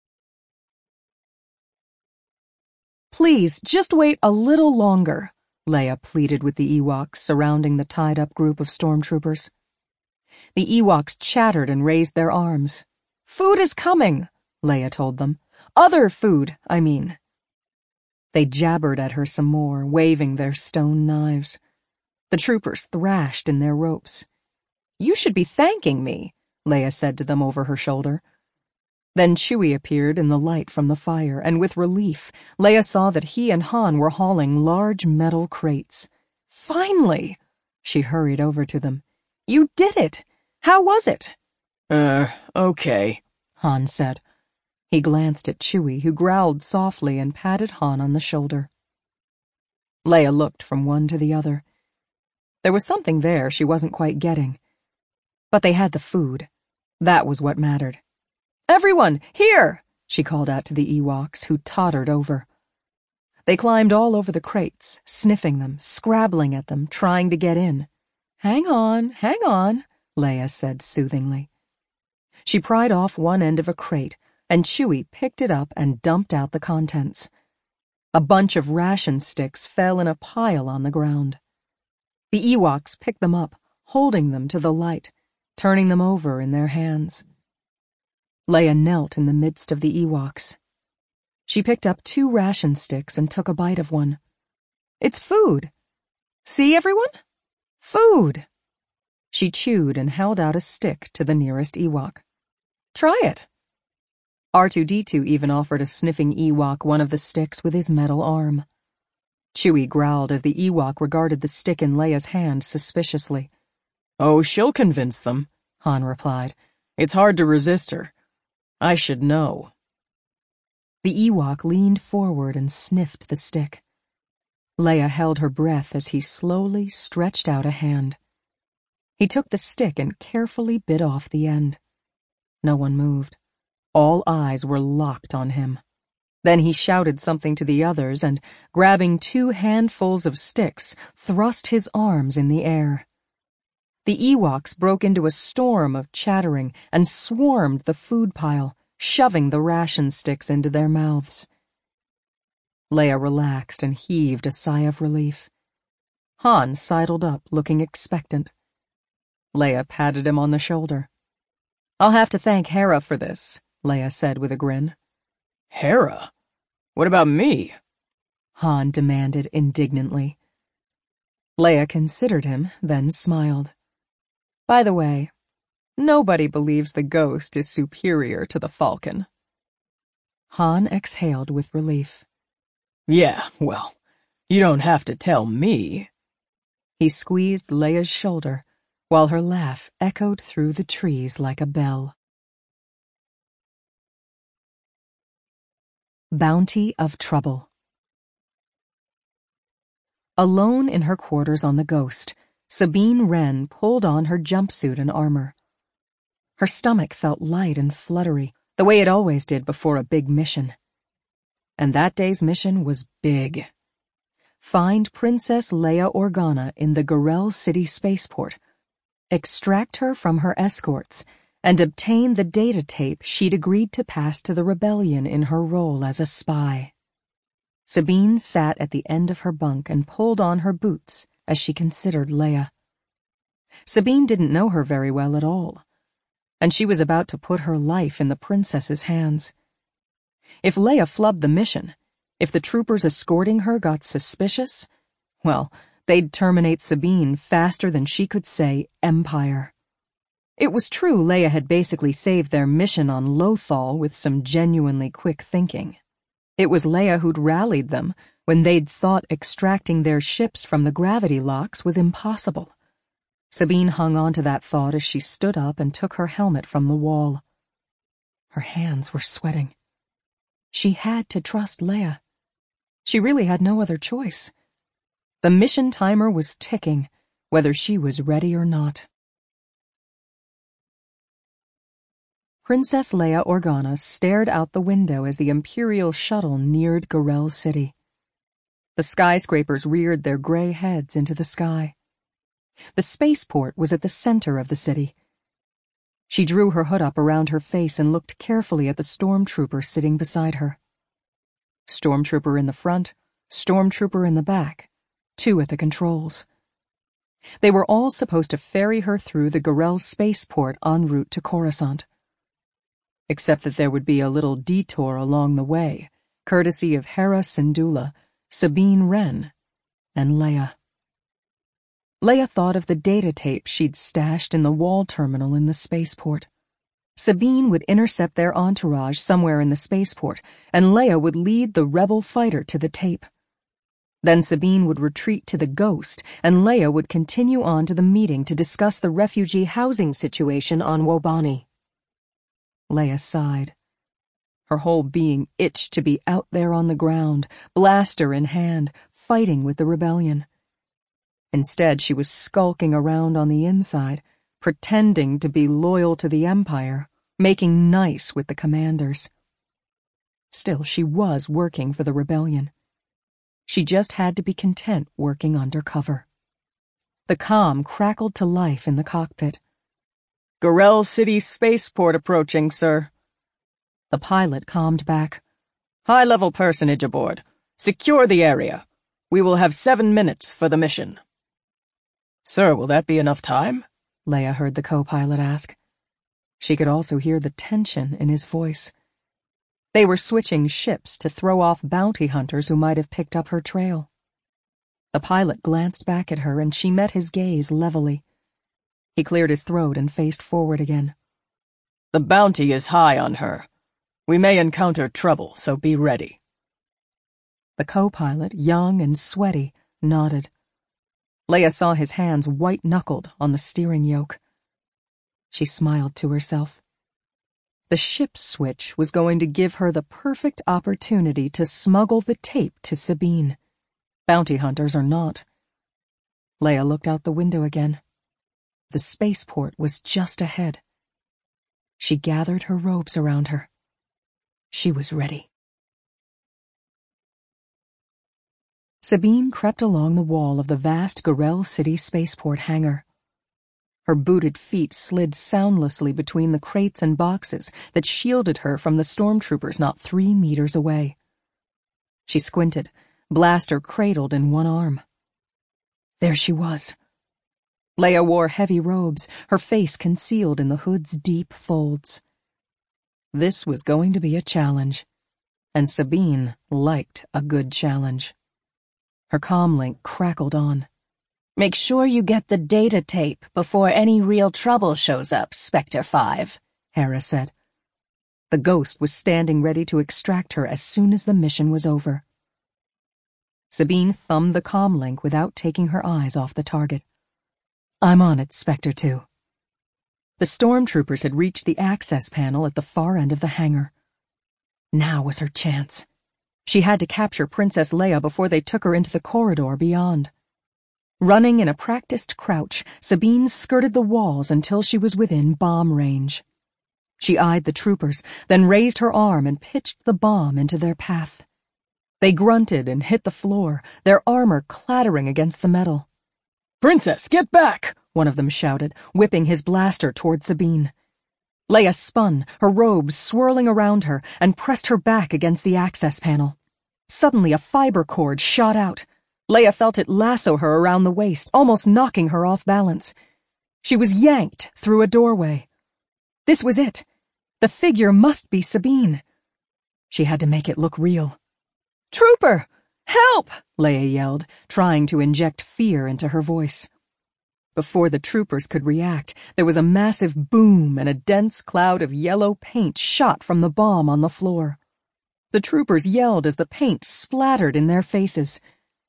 Please, just wait a little longer, Leia pleaded with the Ewoks surrounding the tied-up group of stormtroopers. The Ewoks chattered and raised their arms. Food is coming, Leia told them. Other food, I mean. They jabbered at her some more, waving their stone knives. The troopers thrashed in their ropes. You should be thanking me, Leia said to them over her shoulder. Then Chewie appeared in the light from the fire, and with relief, Leia saw that he and Han were hauling large metal crates. Finally! She hurried over to them. You did it! How was it? Okay, Han said. He glanced at Chewie, who growled softly and patted Han on the shoulder. Leia looked from one to the other. There was something there she wasn't quite getting. But they had the food. That was what mattered. Everyone, here! She called out to the Ewoks, who tottered over. They climbed all over the crates, sniffing them, scrabbling at them, trying to get in. Hang on, Leia said soothingly. She pried off one end of a crate, and Chewie picked it up and dumped out the contents. A bunch of ration sticks fell in a pile on the ground. The Ewoks picked them up, holding them to the light, turning them over in their hands. Leia knelt in the midst of the Ewoks. She picked up 2 ration sticks and took a bite of one. It's food. See, everyone? Food. She chewed and held out a stick to the nearest Ewok. Try it. R2-D2 even offered a sniffing Ewok one of the sticks with his metal arm. Chewie growled as the Ewok regarded the stick in Leia's hand suspiciously. Oh, she'll convince them, Han replied. It's hard to resist her. I should know. The Ewok leaned forward and sniffed the stick. Leia held her breath as he slowly stretched out a hand. He took the stick and carefully bit off the end. No one moved. All eyes were locked on him. Then he shouted something to the others and, grabbing 2 handfuls of sticks, thrust his arms in the air. The Ewoks broke into a storm of chattering and swarmed the food pile, shoving the ration sticks into their mouths. Leia relaxed and heaved a sigh of relief. Han sidled up, looking expectant. Leia patted him on the shoulder. I'll have to thank Hera for this, Leia said with a grin. Hera? What about me? Han demanded indignantly. Leia considered him, then smiled. By the way,
Nobody believes the Ghost is superior to the Falcon.
Han exhaled with relief.
Yeah, well, you don't have to tell me.
He squeezed Leia's shoulder, while her laugh echoed through the trees like a bell. Bounty of Trouble. Alone in her quarters on the Ghost, Sabine Wren pulled on her jumpsuit and armor. Her stomach felt light and fluttery, the way it always did before a big mission. And that day's mission was big. Find Princess Leia Organa in the Garel City spaceport, extract her from her escorts, and obtain the data tape she'd agreed to pass to the rebellion in her role as a spy. Sabine sat at the end of her bunk and pulled on her boots as she considered Leia. Sabine didn't know her very well at all, and she was about to put her life in the princess's hands. If Leia flubbed the mission, if the troopers escorting her got suspicious, well, they'd terminate Sabine faster than she could say Empire. It was true Leia had basically saved their mission on Lothal with some genuinely quick thinking. It was Leia who'd rallied them when they'd thought extracting their ships from the gravity locks was impossible. Sabine hung on to that thought as she stood up and took her helmet from the wall. Her hands were sweating. She had to trust Leia. She really had no other choice. The mission timer was ticking, whether she was ready or not. Princess Leia Organa stared out the window as the Imperial shuttle neared Garel City. The skyscrapers reared their gray heads into the sky. The spaceport was at the center of the city. She drew her hood up around her face and looked carefully at the stormtrooper sitting beside her. Stormtrooper in the front, stormtrooper in the back, 2 at the controls. They were all supposed to ferry her through the Garel spaceport en route to Coruscant. Except that there would be a little detour along the way, courtesy of Hera Syndulla, Sabine Wren, and Leia. Leia thought of the data tape she'd stashed in the wall terminal in the spaceport. Sabine would intercept their entourage somewhere in the spaceport, and Leia would lead the rebel fighter to the tape. Then Sabine would retreat to the Ghost, and Leia would continue on to the meeting to discuss the refugee housing situation on Wobani. Leia sighed. Her whole being itched to be out there on the ground, blaster in hand, fighting with the rebellion. Instead, she was skulking around on the inside, pretending to be loyal to the Empire, making nice with the commanders. Still, she was working for the rebellion. She just had to be content working undercover. The comm crackled to life in the cockpit.
Garel City spaceport approaching, sir.
The pilot calmed back.
High-level personage aboard. Secure the area. We will have 7 minutes for the mission. Sir, will that be enough time?
Leia heard the co-pilot ask. She could also hear the tension in his voice. They were switching ships to throw off bounty hunters who might have picked up her trail. The pilot glanced back at her and she met his gaze levelly. He cleared his throat and faced forward again.
The bounty is high on her. We may encounter trouble, so be ready.
The co-pilot, young and sweaty, nodded. Leia saw his hands white-knuckled on the steering yoke. She smiled to herself. The ship switch was going to give her the perfect opportunity to smuggle the tape to Sabine. Bounty hunters or not. Leia looked out the window again. The spaceport was just ahead. She gathered her robes around her. She was ready. Sabine crept along the wall of the vast Garel City spaceport hangar. Her booted feet slid soundlessly between the crates and boxes that shielded her from the stormtroopers not 3 meters away. She squinted, blaster cradled in one arm. There she was. Leia wore heavy robes, her face concealed in the hood's deep folds. This was going to be a challenge, and Sabine liked a good challenge. Her comlink crackled on.
Make sure you get the data tape before any real trouble shows up, Spectre 5, Hera said.
The ghost was standing ready to extract her as soon as the mission was over. Sabine thumbed the comm link without taking her eyes off the target. I'm on it, Spectre 2. The stormtroopers had reached the access panel at the far end of the hangar. Now was her chance. She had to capture Princess Leia before they took her into the corridor beyond. Running in a practiced crouch, Sabine skirted the walls until she was within bomb range. She eyed the troopers, then raised her arm and pitched the bomb into their path. They grunted and hit the floor, their armor clattering against the metal.
"Princess, get back!"
one of them shouted, whipping his blaster toward Sabine. Leia spun, her robes swirling around her, and pressed her back against the access panel. Suddenly a fiber cord shot out. Leia felt it lasso her around the waist, almost knocking her off balance. She was yanked through a doorway. This was it. The figure must be Sabine. She had to make it look real. "Trooper! Help!" Leia yelled, trying to inject fear into her voice. Before the troopers could react, there was a massive boom and a dense cloud of yellow paint shot from the bomb on the floor. The troopers yelled as the paint splattered in their faces.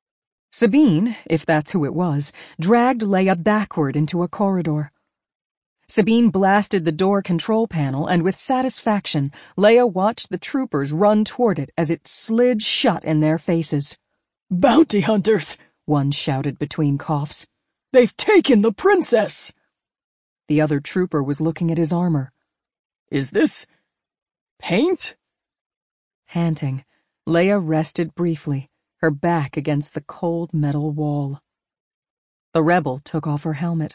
Sabine, if that's who it was, dragged Leia backward into a corridor. Sabine blasted the door control panel, and with satisfaction, Leia watched the troopers run toward it as it slid shut in their faces.
"Bounty hunters!"
one shouted between coughs.
"They've taken the princess!"
The other trooper was looking at his armor.
"Is this paint?"
Panting, Leia rested briefly, her back against the cold metal wall. The rebel took off her helmet.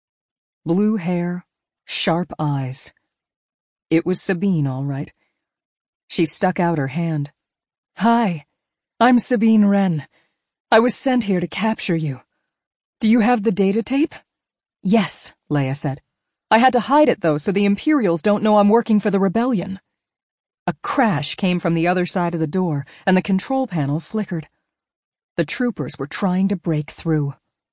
Blue hair, sharp eyes. It was Sabine, all right. She stuck out her hand. "Hi, I'm Sabine Wren. I was sent here to capture you. Do you have the data tape?" "Yes," Leia said. "I had to hide it, though, so the Imperials don't know I'm working for the rebellion." A crash came from the other side of the door, and the control panel flickered. The troopers were trying to break through.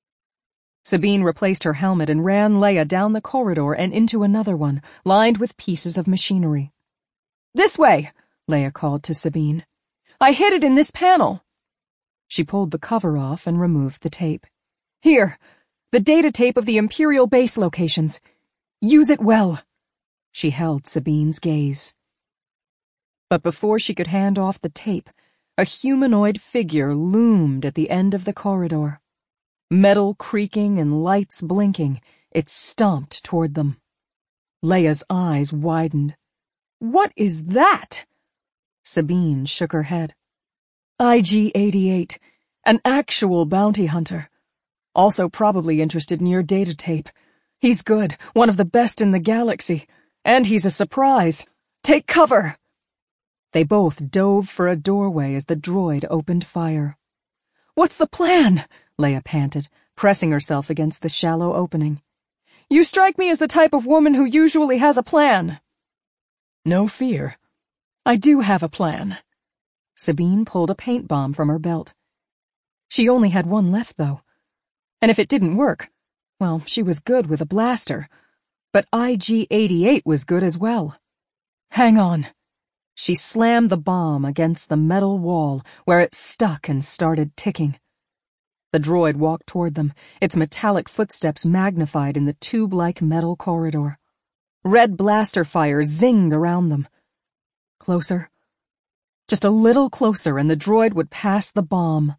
Sabine replaced her helmet and ran Leia down the corridor and into another one, lined with pieces of machinery. "This way!" Leia called to Sabine. "I hid it in this panel." She pulled the cover off and removed the tape. "Here, the data tape of the Imperial base locations. Use it well." She held Sabine's gaze. But before she could hand off the tape, a humanoid figure loomed at the end of the corridor. Metal creaking and lights blinking, it stomped toward them. Leia's eyes widened. "What is that?" Sabine shook her head. IG-88, an actual bounty hunter. Also probably interested in your data tape. He's good, one of the best in the galaxy. And he's a surprise. Take cover!" They both dove for a doorway as the droid opened fire. "What's the plan?" Leia panted, pressing herself against the shallow opening. "You strike me as the type of woman who usually has a plan."
"No fear.
I do have a plan." Sabine pulled a paint bomb from her belt. She only had one left, though. And if it didn't work, well, she was good with a blaster. But IG-88 was good as well. "Hang on." She slammed the bomb against the metal wall, where it stuck and started ticking. The droid walked toward them, its metallic footsteps magnified in the tube-like metal corridor. Red blaster fire zinged around them. Closer. Just a little closer, and the droid would pass the bomb.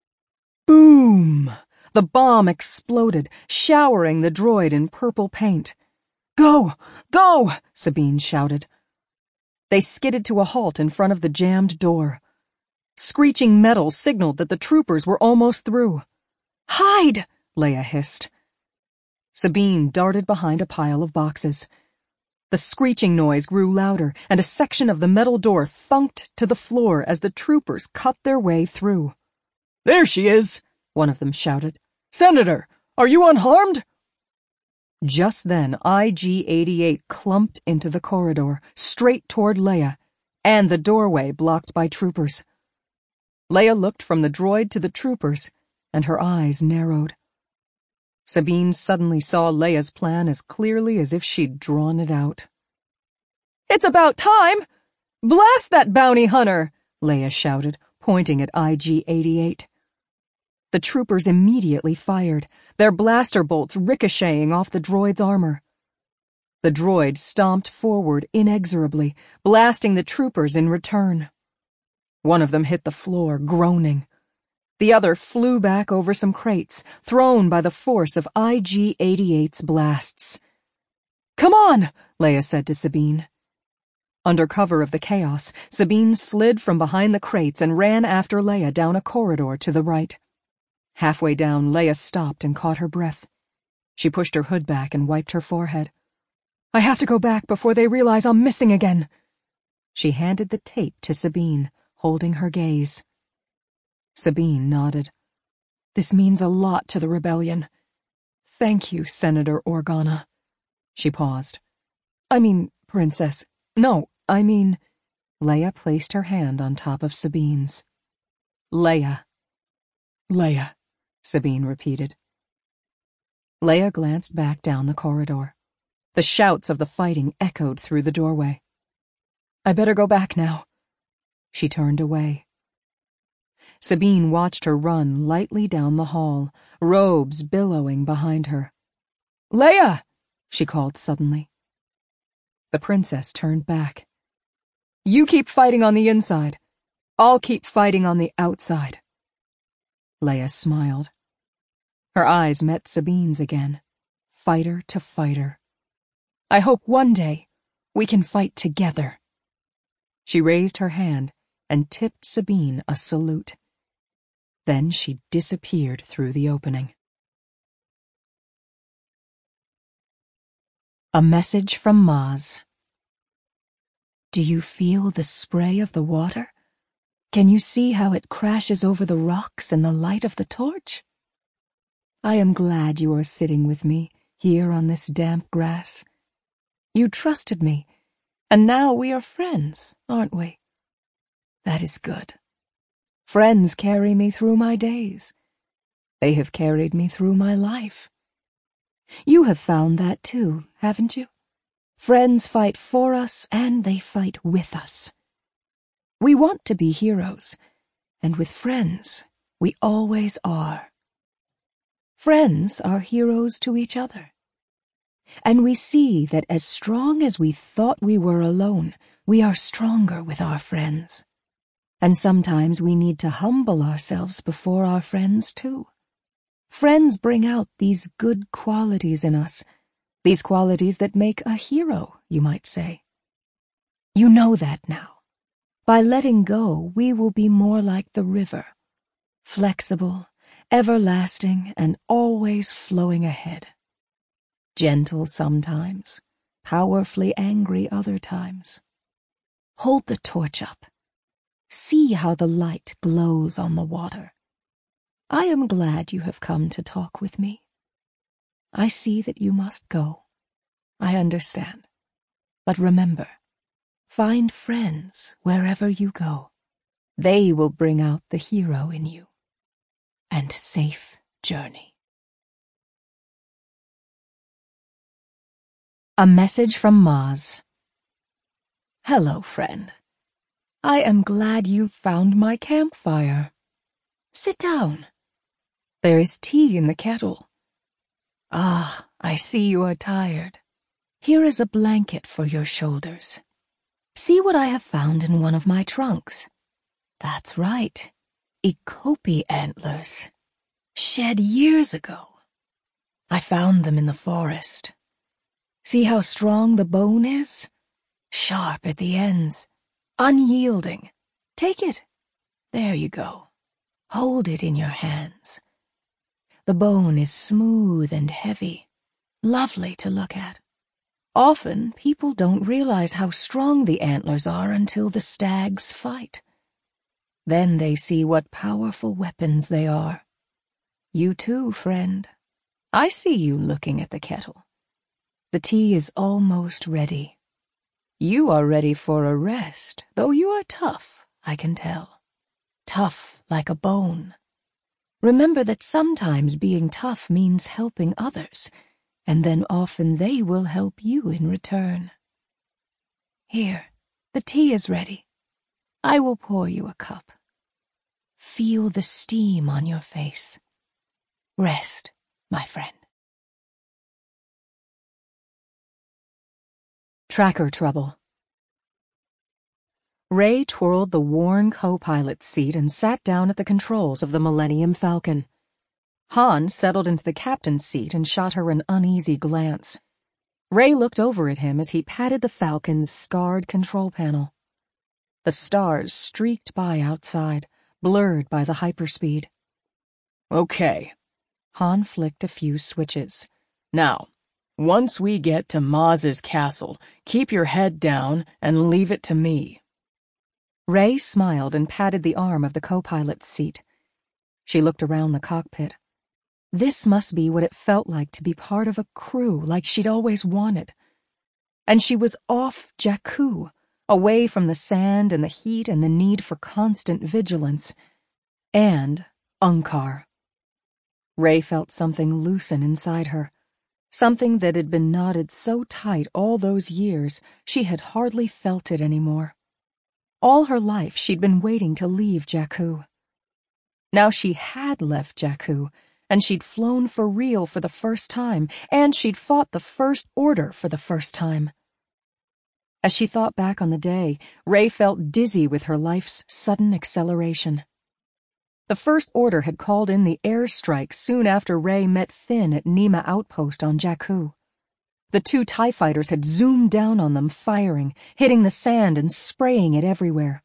Boom! The bomb exploded, showering the droid in purple paint. "Go! Go!" Sabine shouted. They skidded to a halt in front of the jammed door. Screeching metal signaled that the troopers were almost through. "Hide!" Leia hissed. Sabine darted behind a pile of boxes. The screeching noise grew louder, and a section of the metal door thunked to the floor as the troopers cut their way through.
"There she is!" one of them shouted. "Senator, are you unharmed?"
Just then, IG-88 clumped into the corridor, straight toward Leia, and the doorway blocked by troopers. Leia looked from the droid to the troopers, and her eyes narrowed. Sabine suddenly saw Leia's plan as clearly as if she'd drawn it out. "It's about time! Blast that bounty hunter!" Leia shouted, pointing at IG-88. The troopers immediately fired, their blaster bolts ricocheting off the droid's armor. The droid stomped forward inexorably, blasting the troopers in return. One of them hit the floor, groaning. The other flew back over some crates, thrown by the force of IG-88's blasts. "Come on," Leia said to Sabine. Under cover of the chaos, Sabine slid from behind the crates and ran after Leia down a corridor to the right. Halfway down, Leia stopped and caught her breath. She pushed her hood back and wiped her forehead. "I have to go back before they realize I'm missing again." She handed the tape to Sabine, holding her gaze. Sabine nodded. "This means a lot to the rebellion. Thank you, Senator Organa." She paused. Princess. No, Leia placed her hand on top of Sabine's. "Leia." "Leia," Sabine repeated. Leia glanced back down the corridor. The shouts of the fighting echoed through the doorway. "I better go back now." She turned away. Sabine watched her run lightly down the hall, robes billowing behind her. "Leia!" she called suddenly. The princess turned back. "You keep fighting on the inside. I'll keep fighting on the outside." Leia smiled. Her eyes met Sabine's again, fighter to fighter. "I hope one day we can fight together." She raised her hand and tipped Sabine a salute. Then she disappeared through the opening. A message from Maz. "Do you feel the spray of the water? Can you see how it crashes over the rocks in the light of the torch? I am glad you are sitting with me here on this damp grass. You trusted me, and now we are friends, aren't we? That is good. Friends carry me through my days. They have carried me through my life. You have found that too, haven't you? Friends fight for us, and they fight with us. We want to be heroes, and with friends, we always are. Friends are heroes to each other. And we see that as strong as we thought we were alone, we are stronger with our friends. And sometimes we need to humble ourselves before our friends, too. Friends bring out these good qualities in us, these qualities that make a hero, you might say. You know that now. By letting go, we will be more like the river, flexible, everlasting, and always flowing ahead. Gentle sometimes, powerfully angry other times. Hold the torch up. See how the light glows on the water. I am glad you have come to talk with me. I see that you must go. I understand. But remember, find friends wherever you go. They will bring out the hero in you. And safe journey." A message from Maz. "Hello, friend. I am glad you found my campfire. Sit down. There is tea in the kettle. Ah, I see you are tired. Here is a blanket for your shoulders. See what I have found in one of my trunks. That's right, Ikopi antlers, shed years ago. I found them in the forest. See how strong the bone is? Sharp at the ends, unyielding. Take it. There you go. Hold it in your hands. The bone is smooth and heavy, lovely to look at. Often, people don't realize how strong the antlers are until the stags fight. Then they see what powerful weapons they are. You too, friend. I see you looking at the kettle. The tea is almost ready. You are ready for a rest, though you are tough, I can tell. Tough like a bone.
Remember that sometimes being tough means helping others, and then often they will help you in return. Here, the tea is ready. I will pour you a cup. Feel the steam on your face. Rest, my friend.
Tracker trouble. Ray twirled the worn co-pilot's seat and sat down at the controls of the Millennium Falcon. Han settled into the captain's seat and shot her an uneasy glance. Ray looked over at him as he patted the Falcon's scarred control panel. The stars streaked by outside, blurred by the hyperspeed.
Okay.
Han flicked a few switches.
Now, once we get to Maz's castle, keep your head down and leave it to me.
Ray smiled and patted the arm of the co-pilot's seat. She looked around the cockpit. This must be what it felt like to be part of a crew like she'd always wanted. And she was off Jakku, away from the sand and the heat and the need for constant vigilance. And Unkar. Ray felt something loosen inside her, something that had been knotted so tight all those years she had hardly felt it anymore. All her life she'd been waiting to leave Jakku. Now she had left Jakku, and she'd flown for real for the first time, and she'd fought the First Order for the first time. As she thought back on the day, Ray felt dizzy with her life's sudden acceleration. The First Order had called in the airstrike soon after Ray met Finn at Nima Outpost on Jakku. The two TIE fighters had zoomed down on them, firing, hitting the sand and spraying it everywhere.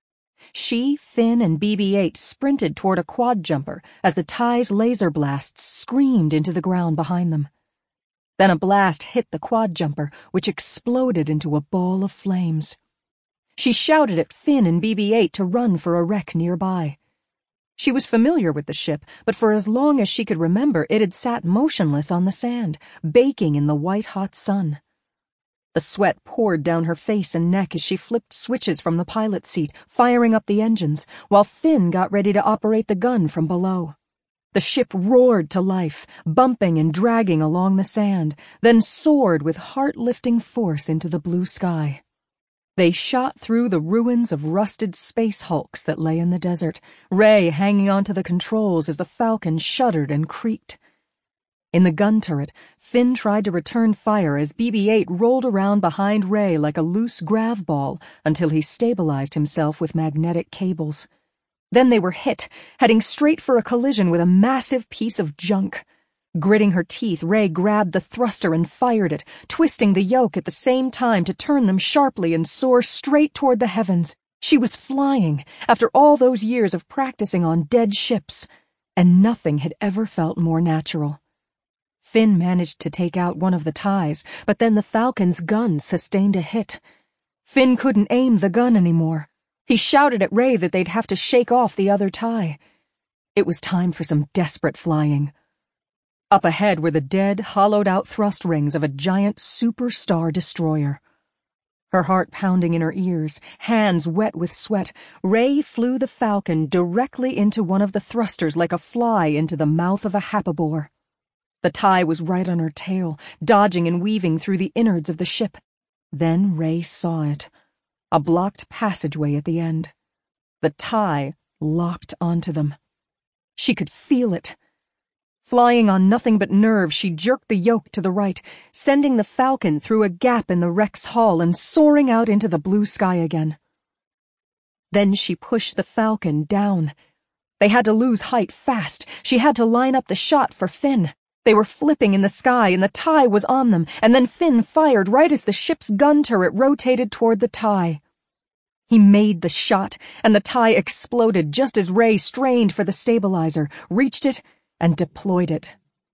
She, Finn, and BB-8 sprinted toward a quad jumper as the TIE's laser blasts screamed into the ground behind them. Then a blast hit the quad jumper, which exploded into a ball of flames. She shouted at Finn and BB-8 to run for a wreck nearby. She was familiar with the ship, but for as long as she could remember, it had sat motionless on the sand, baking in the white-hot sun. The sweat poured down her face and neck as she flipped switches from the pilot's seat, firing up the engines, while Finn got ready to operate the gun from below. The ship roared to life, bumping and dragging along the sand, then soared with heart-lifting force into the blue sky. They shot through the ruins of rusted space hulks that lay in the desert, Ray hanging onto the controls as the Falcon shuddered and creaked. In the gun turret, Finn tried to return fire as BB-8 rolled around behind Ray like a loose grav ball until he stabilized himself with magnetic cables. Then they were hit, heading straight for a collision with a massive piece of junk. Gritting her teeth, Ray grabbed the thruster and fired it, twisting the yoke at the same time to turn them sharply and soar straight toward the heavens. She was flying, after all those years of practicing on dead ships, and nothing had ever felt more natural. Finn managed to take out one of the TIEs, but then the Falcon's gun sustained a hit. Finn couldn't aim the gun anymore. He shouted at Ray that they'd have to shake off the other TIE. It was time for some desperate flying. Up ahead were the dead, hollowed-out thrust rings of a giant superstar destroyer. Her heart pounding in her ears, hands wet with sweat, Ray flew the Falcon directly into one of the thrusters like a fly into the mouth of a hapabore. The TIE was right on her tail, dodging and weaving through the innards of the ship. Then Ray saw it. A blocked passageway at the end. The TIE locked onto them. She could feel it. Flying on nothing but nerve, she jerked the yoke to the right, sending the Falcon through a gap in the wreck's hull and soaring out into the blue sky again. Then she pushed the Falcon down. They had to lose height fast. She had to line up the shot for Finn. They were flipping in the sky, and the TIE was on them, and then Finn fired right as the ship's gun turret rotated toward the TIE. He made the shot, and the TIE exploded just as Ray strained for the stabilizer, reached it, and deployed it.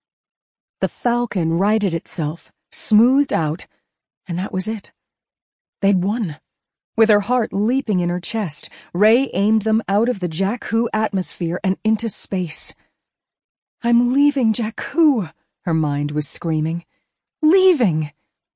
The Falcon righted itself, smoothed out, and that was it. They'd won. With her heart leaping in her chest, Ray aimed them out of the Jakku atmosphere and into space. "I'm leaving Jakku," her mind was screaming. "Leaving!"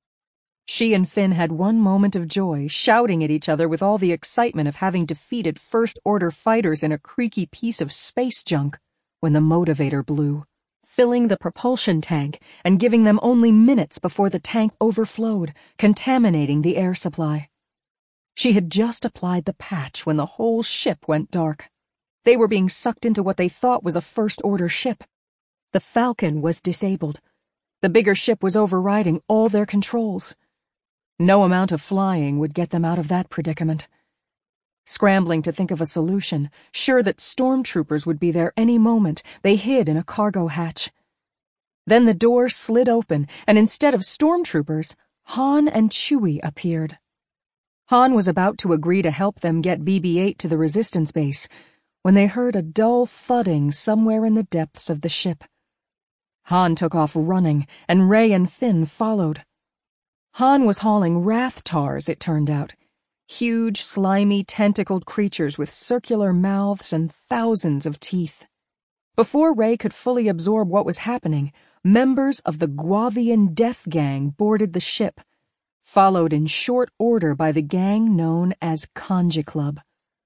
She and Finn had one moment of joy, shouting at each other with all the excitement of having defeated First Order fighters in a creaky piece of space junk. when the motivator blew, filling the propulsion tank and giving them only minutes before the tank overflowed, contaminating the air supply. She had just applied the patch when the whole ship went dark. They were being sucked into what they thought was a first-order ship. The Falcon was disabled. The bigger ship was overriding all their controls. No amount of flying would get them out of that predicament. Scrambling to think of a solution, sure that stormtroopers would be there any moment, they hid in a cargo hatch. Then the door slid open, and instead of stormtroopers, Han and Chewie appeared. Han was about to agree to help them get BB-8 to the Resistance base when they heard a dull thudding somewhere in the depths of the ship. Han took off running, and Rey and Finn followed. Han was hauling Rathtars, it turned out. Huge, slimy, tentacled creatures with circular mouths and thousands of teeth. Before Rey could fully absorb what was happening, members of the Guavian Death Gang boarded the ship, followed in short order by the gang known as Kanji Club.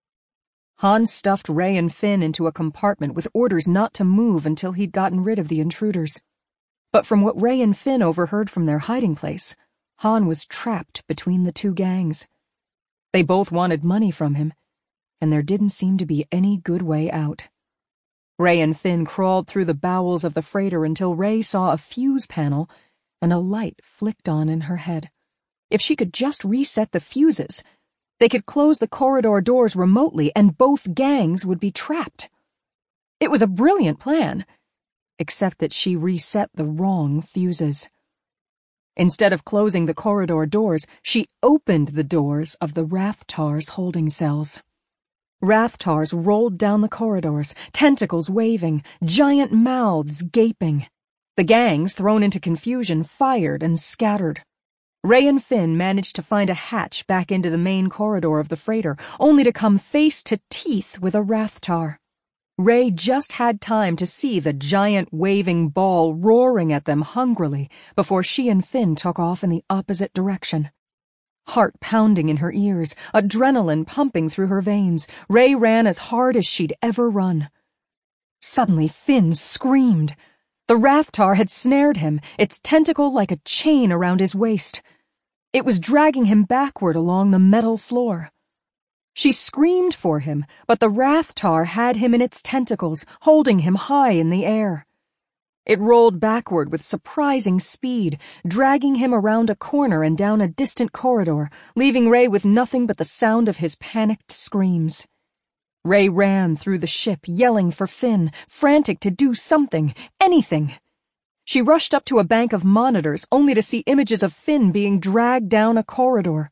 Han stuffed Rey and Finn into a compartment with orders not to move until he'd gotten rid of the intruders. But from what Rey and Finn overheard from their hiding place, Han was trapped between the two gangs. They both wanted money from him, and there didn't seem to be any good way out. Rey and Finn crawled through the bowels of the freighter until Rey saw a fuse panel and a light flicked on in her head. If she could just reset the fuses, they could close the corridor doors remotely and both gangs would be trapped. It was a brilliant plan, except that she reset the wrong fuses. Instead of closing the corridor doors, she opened the doors of the Rathtars' holding cells. Rathtars rolled down the corridors, tentacles waving, giant mouths gaping. The gangs, thrown into confusion, fired and scattered. Rey and Finn managed to find a hatch back into the main corridor of the freighter, only to come face to teeth with a Rathtar. Rey just had time to see the giant waving ball roaring at them hungrily before she and Finn took off in the opposite direction. Heart pounding in her ears, adrenaline pumping through her veins, Rey ran as hard as she'd ever run. Suddenly Finn screamed. The Rathtar had snared him, its tentacle like a chain around his waist. It was dragging him backward along the metal floor. She screamed for him, but the Rathtar had him in its tentacles, holding him high in the air. It rolled backward with surprising speed, dragging him around a corner and down a distant corridor, leaving Rey with nothing but the sound of his panicked screams. Rey ran through the ship, yelling for Finn, frantic to do something, anything. She rushed up to a bank of monitors, only to see images of Finn being dragged down a corridor.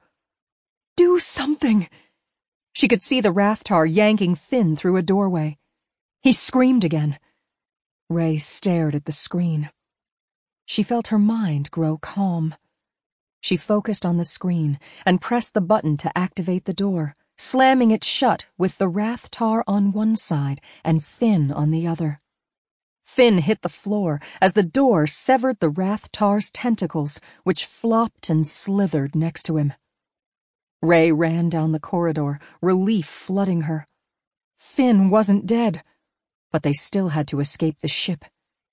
Do something! She could see the Rathtar yanking Finn through a doorway. He screamed again. Rey stared at the screen. She felt her mind grow calm. She focused on the screen and pressed the button to activate the door, slamming it shut with the Rathtar on one side and Finn on the other. Finn hit the floor as the door severed the Rathtar's tentacles, which flopped and slithered next to him. Rey ran down the corridor, relief flooding her. Finn wasn't dead, but they still had to escape the ship.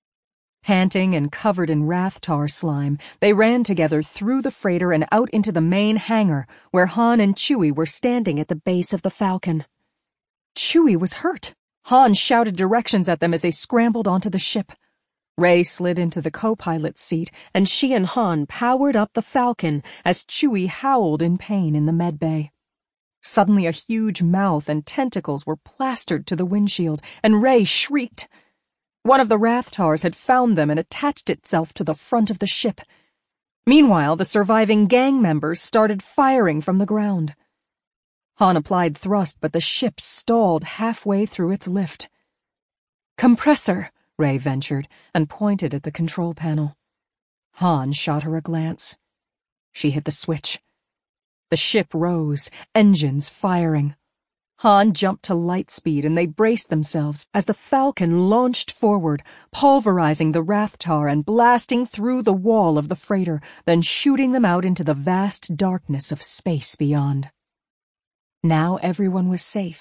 Panting and covered in Rathtar slime, they ran together through the freighter and out into the main hangar, where Han and Chewie were standing at the base of the Falcon. Chewie was hurt. Han shouted directions at them as they scrambled onto the ship. Rey slid into the co-pilot's seat, and she and Han powered up the Falcon as Chewie howled in pain in the medbay. Suddenly a huge mouth and tentacles were plastered to the windshield, and Rey shrieked. One of the Rathtars had found them and attached itself to the front of the ship. Meanwhile, the surviving gang members started firing from the ground. Han applied thrust, but the ship stalled halfway through its lift. Compressor, Rey ventured, and pointed at the control panel. Han shot her a glance. She hit the switch. The ship rose, engines firing. Han jumped to light speed and they braced themselves as the Falcon launched forward, pulverizing the Rathtar and blasting through the wall of the freighter, then shooting them out into the vast darkness of space beyond. Now everyone was safe,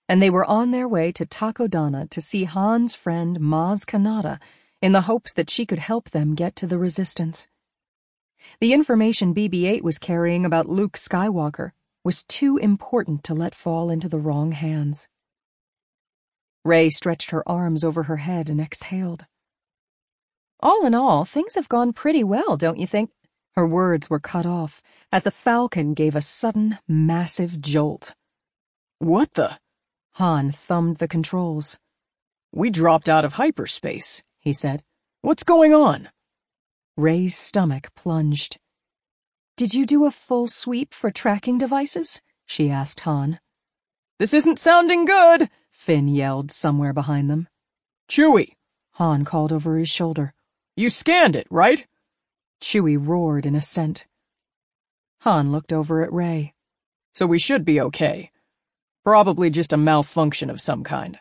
and they were on their way to Takodana to see Han's friend Maz Kanata in the hopes that she could help them get to the Resistance. The information BB-8 was carrying about Luke Skywalker was too important to let fall into the wrong hands. Rey stretched her arms over her head and exhaled. All in all, things have gone pretty well, don't you think? Her words were cut off as the Falcon gave a sudden, massive jolt.
What the?
Han thumbed the controls.
We dropped out of hyperspace, he said. What's going on?
Rey's stomach plunged. Did you do a full sweep for tracking devices? She asked Han.
This isn't sounding good,
Finn yelled somewhere behind them.
Chewie,
Han called over his shoulder.
You scanned it, right?
Chewie roared in assent. Han looked over at Rey.
So we should be okay. Probably just a malfunction of some kind.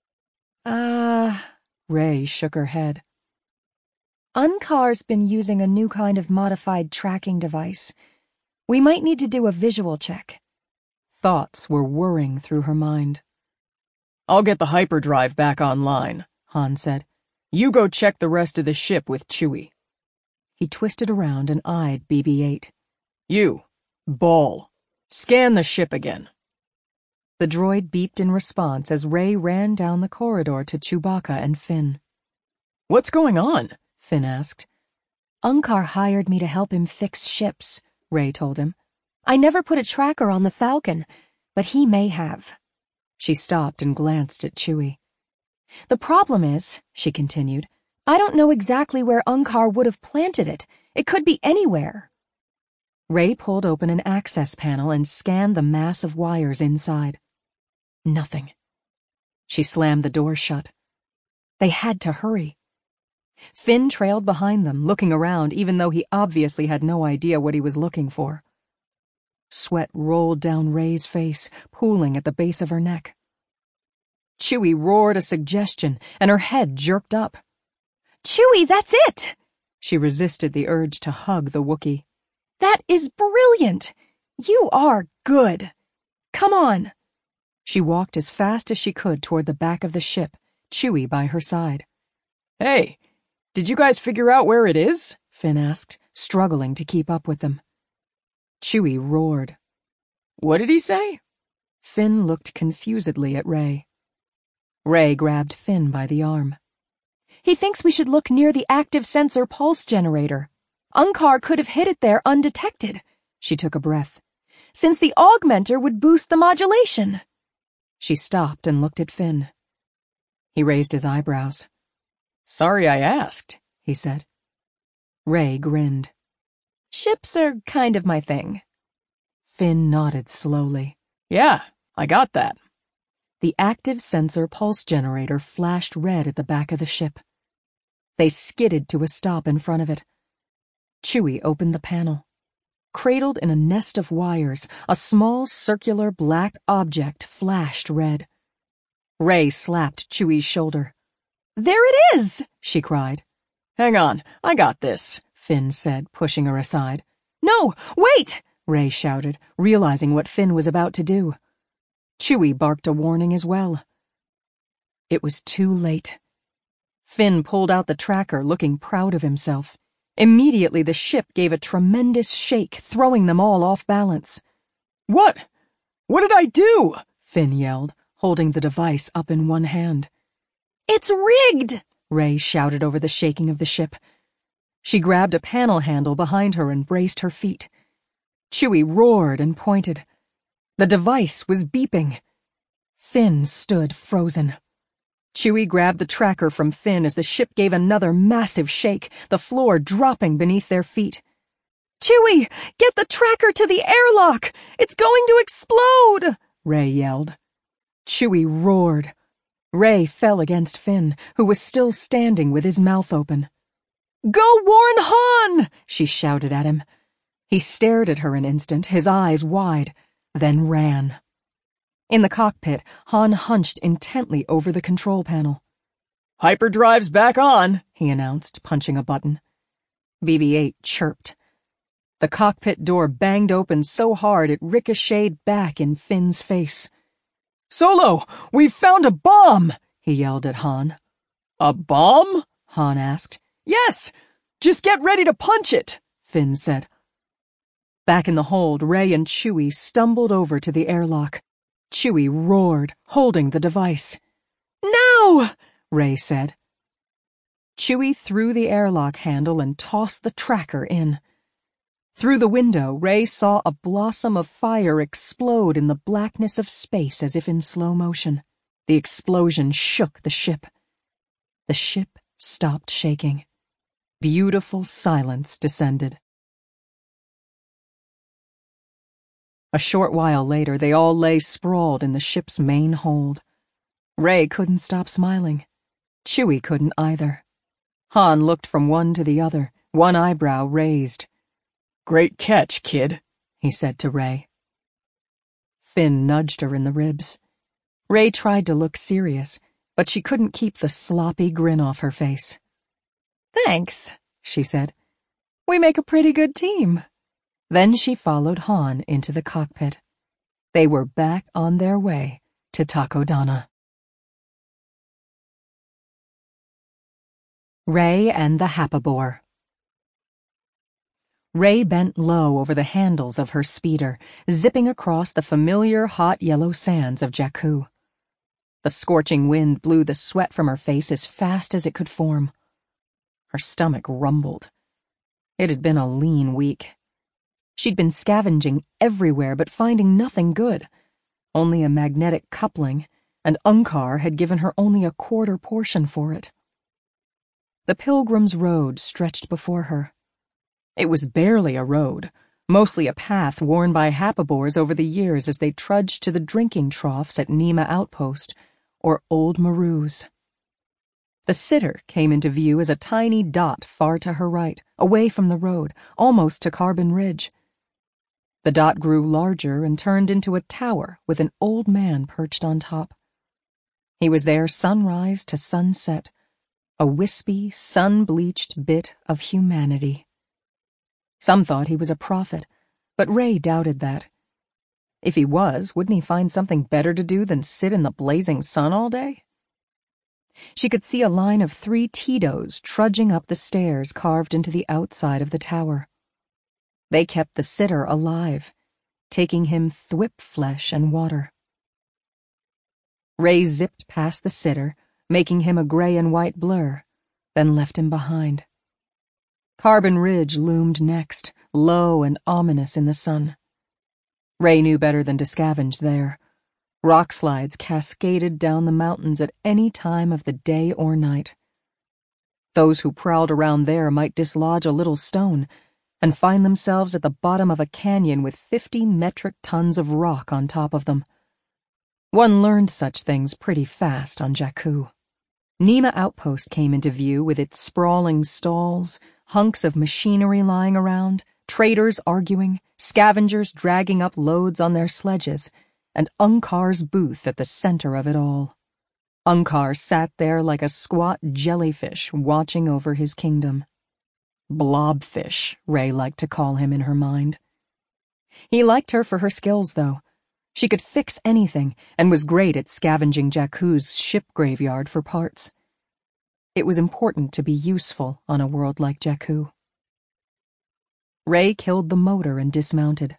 Rey shook her head. Uncar's been using a new kind of modified tracking device. We might need to do a visual check. Thoughts were whirring through her mind.
I'll get the hyperdrive back online, Han said. You go check the rest of the ship with Chewie.
He twisted around and eyed BB-8.
You, Ball, scan the ship again.
The droid beeped in response as Rey ran down the corridor to Chewbacca and Finn.
What's going on?
Finn asked. Unkar hired me to help him fix ships, Rey told him. I never put a tracker on the Falcon, but he may have. She stopped and glanced at Chewie. The problem is, she continued, I don't know exactly where Unkar would have planted it. It could be anywhere. Rey pulled open an access panel and scanned the mass of wires inside. Nothing. She slammed the door shut. They had to hurry. Finn trailed behind them, looking around even though he obviously had no idea what he was looking for. Sweat rolled down Rey's face, pooling at the base of her neck. Chewie roared a suggestion, and her head jerked up. Chewie, that's it! She resisted the urge to hug the Wookiee. That is brilliant! You are good! Come on! She walked as fast as she could toward the back of the ship, Chewie by her side.
Hey, did you guys figure out where it is?
Finn asked, struggling to keep up with them. Chewie roared.
What did he say?
Finn looked confusedly at Rey. Rey grabbed Finn by the arm. He thinks we should look near the active sensor pulse generator. Unkar could have hit it there undetected. She took a breath. Since the augmenter would boost the modulation. She stopped and looked at Finn. He raised his eyebrows.
Sorry I asked,
he said. Rey grinned. Ships are kind of my thing. Finn nodded slowly.
Yeah, I got that.
The active sensor pulse generator flashed red at the back of the ship. They skidded to a stop in front of it. Chewie opened the panel. Cradled in a nest of wires, a small circular black object flashed red. Rey slapped Chewie's shoulder. There it is, she cried.
Hang on, I got this,
Finn said, pushing her aside. No, wait, Rey shouted, realizing what Finn was about to do. Chewie barked a warning as well. It was too late. Finn pulled out the tracker, looking proud of himself. Immediately the ship gave a tremendous shake, throwing them all off balance.
What? What did I do?
Finn yelled, holding the device up in one hand. It's rigged, Rey shouted over the shaking of the ship. She grabbed a panel handle behind her and braced her feet. Chewie roared and pointed. The device was beeping. Finn stood frozen. Chewie grabbed the tracker from Finn as the ship gave another massive shake, the floor dropping beneath their feet. Chewie, get the tracker to the airlock! It's going to explode! Rey yelled. Chewie roared. Rey fell against Finn, who was still standing with his mouth open. Go warn Han! She shouted at him. He stared at her an instant, his eyes wide, then ran. In the cockpit, Han hunched intently over the control panel.
Hyperdrive's back on,
he announced, punching a button. BB-8 chirped. The cockpit door banged open so hard it ricocheted back in Finn's face.
"Solo, we've found a bomb!" he yelled at Han. "A bomb?" Han asked. "Yes! Just get ready to punch it," Finn said. Back in the hold, Rey and Chewie stumbled over to the airlock. Chewie roared, holding the device. "Now!" Rey said. Chewie threw the airlock handle and tossed the tracker in. Through the window, Rey saw a blossom of fire explode in the blackness of space as if in slow motion. The explosion shook the ship. The ship stopped shaking. Beautiful silence descended. A short while later, they all lay sprawled in the ship's main hold. Rey couldn't stop smiling. Chewie couldn't either. Han looked from one to the other, one eyebrow raised. "Great catch, kid," he said to Rey. Finn nudged her in the ribs. Rey tried to look serious, but she couldn't keep the sloppy grin off her face. "Thanks," she said. "We make a pretty good team." Then she followed Han into the cockpit. They were back on their way to Takodana. Rey and the Happabore. Rey bent low over the handles of her speeder, zipping across the familiar hot yellow sands of Jakku. The scorching wind blew the sweat from her face as fast as it could form. Her stomach rumbled. It had been a lean week. She'd been scavenging everywhere but finding nothing good, only a magnetic coupling, and Unkar had given her only a quarter portion for it. The Pilgrim's Road stretched before her. It was barely a road, mostly a path worn by Happabores over the years as they trudged to the drinking troughs at Nima Outpost or Old Maruz. The sitter came into view as a tiny dot far to her right, away from the road, almost to Carbon Ridge. The dot grew larger and turned into a tower with an old man perched on top. He was there sunrise to sunset, a wispy, sun-bleached bit of humanity. Some thought he was a prophet, but Rey doubted that. If he was, wouldn't he find something better to do than sit in the blazing sun all day? She could see a line of 3 Tito's trudging up the stairs carved into the outside of the tower. They kept the sitter alive, taking him thwip flesh and water. Rey zipped past the sitter, making him a gray and white blur, then left him behind. Carbon Ridge loomed next, low and ominous in the sun. Rey knew better than to scavenge there. Rock slides cascaded down the mountains at any time of the day or night. Those who prowled around there might dislodge a little stone and find themselves at the bottom of a canyon with 50 metric tons of rock on top of them. One learned such things pretty fast on Jakku. Nima Outpost came into view with its sprawling stalls, hunks of machinery lying around, traders arguing, scavengers dragging up loads on their sledges, and Unkar's booth at the center of it all. Unkar sat there like a squat jellyfish watching over his kingdom. Blobfish, Rey liked to call him in her mind. He liked her for her skills, though. She could fix anything and was great at scavenging Jakku's ship graveyard for parts. It was important to be useful on a world like Jakku. Rey killed the motor and dismounted.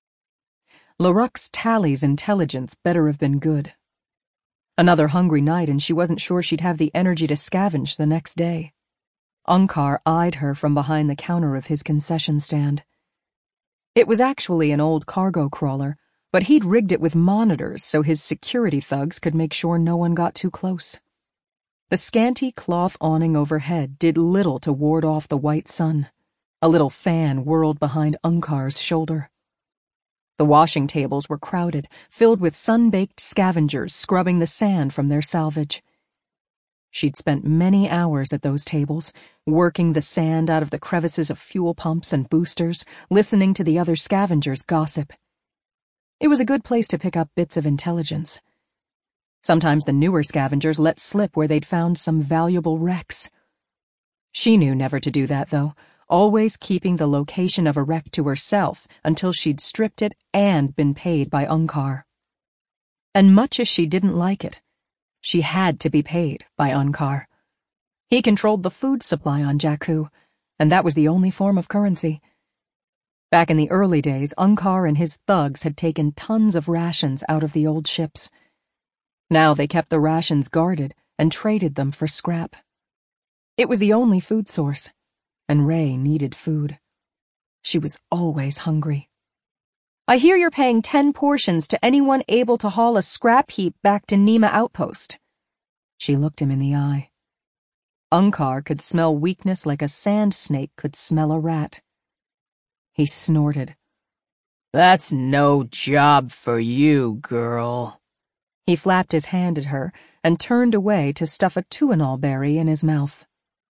Larux Tali's intelligence better have been good. Another hungry night and she wasn't sure she'd have the energy to scavenge the next day. Unkar eyed her from behind the counter of his concession stand. It was actually an old cargo crawler, but he'd rigged it with monitors so his security thugs could make sure no one got too close. The scanty cloth awning overhead did little to ward off the white sun. A little fan whirled behind Unkar's shoulder. The washing tables were crowded, filled with sun-baked scavengers scrubbing the sand from their salvage. She'd spent many hours at those tables, working the sand out of the crevices of fuel pumps and boosters, listening to the other scavengers gossip. It was a good place to pick up bits of intelligence. Sometimes the newer scavengers let slip where they'd found some valuable wrecks. She knew never to do that, though, always keeping the location of a wreck to herself until she'd stripped it and been paid by Unkar.
And much as she didn't like it, she had to be paid by Unkar. He controlled the food supply on Jakku, and that was the only form of currency. Back in the early days, Unkar and his thugs had taken tons of rations out of the old ships. Now they kept the rations guarded and traded them for scrap. It was the only food source, and Ray needed food. She was always hungry. "I hear you're paying 10 portions to anyone able to haul a scrap heap back to Nema Outpost." She looked him in the eye. Unkar could smell weakness like a sand snake could smell a rat. He snorted.
"That's no job for you, girl."
He flapped his hand at her and turned away to stuff a tuinal berry in his mouth.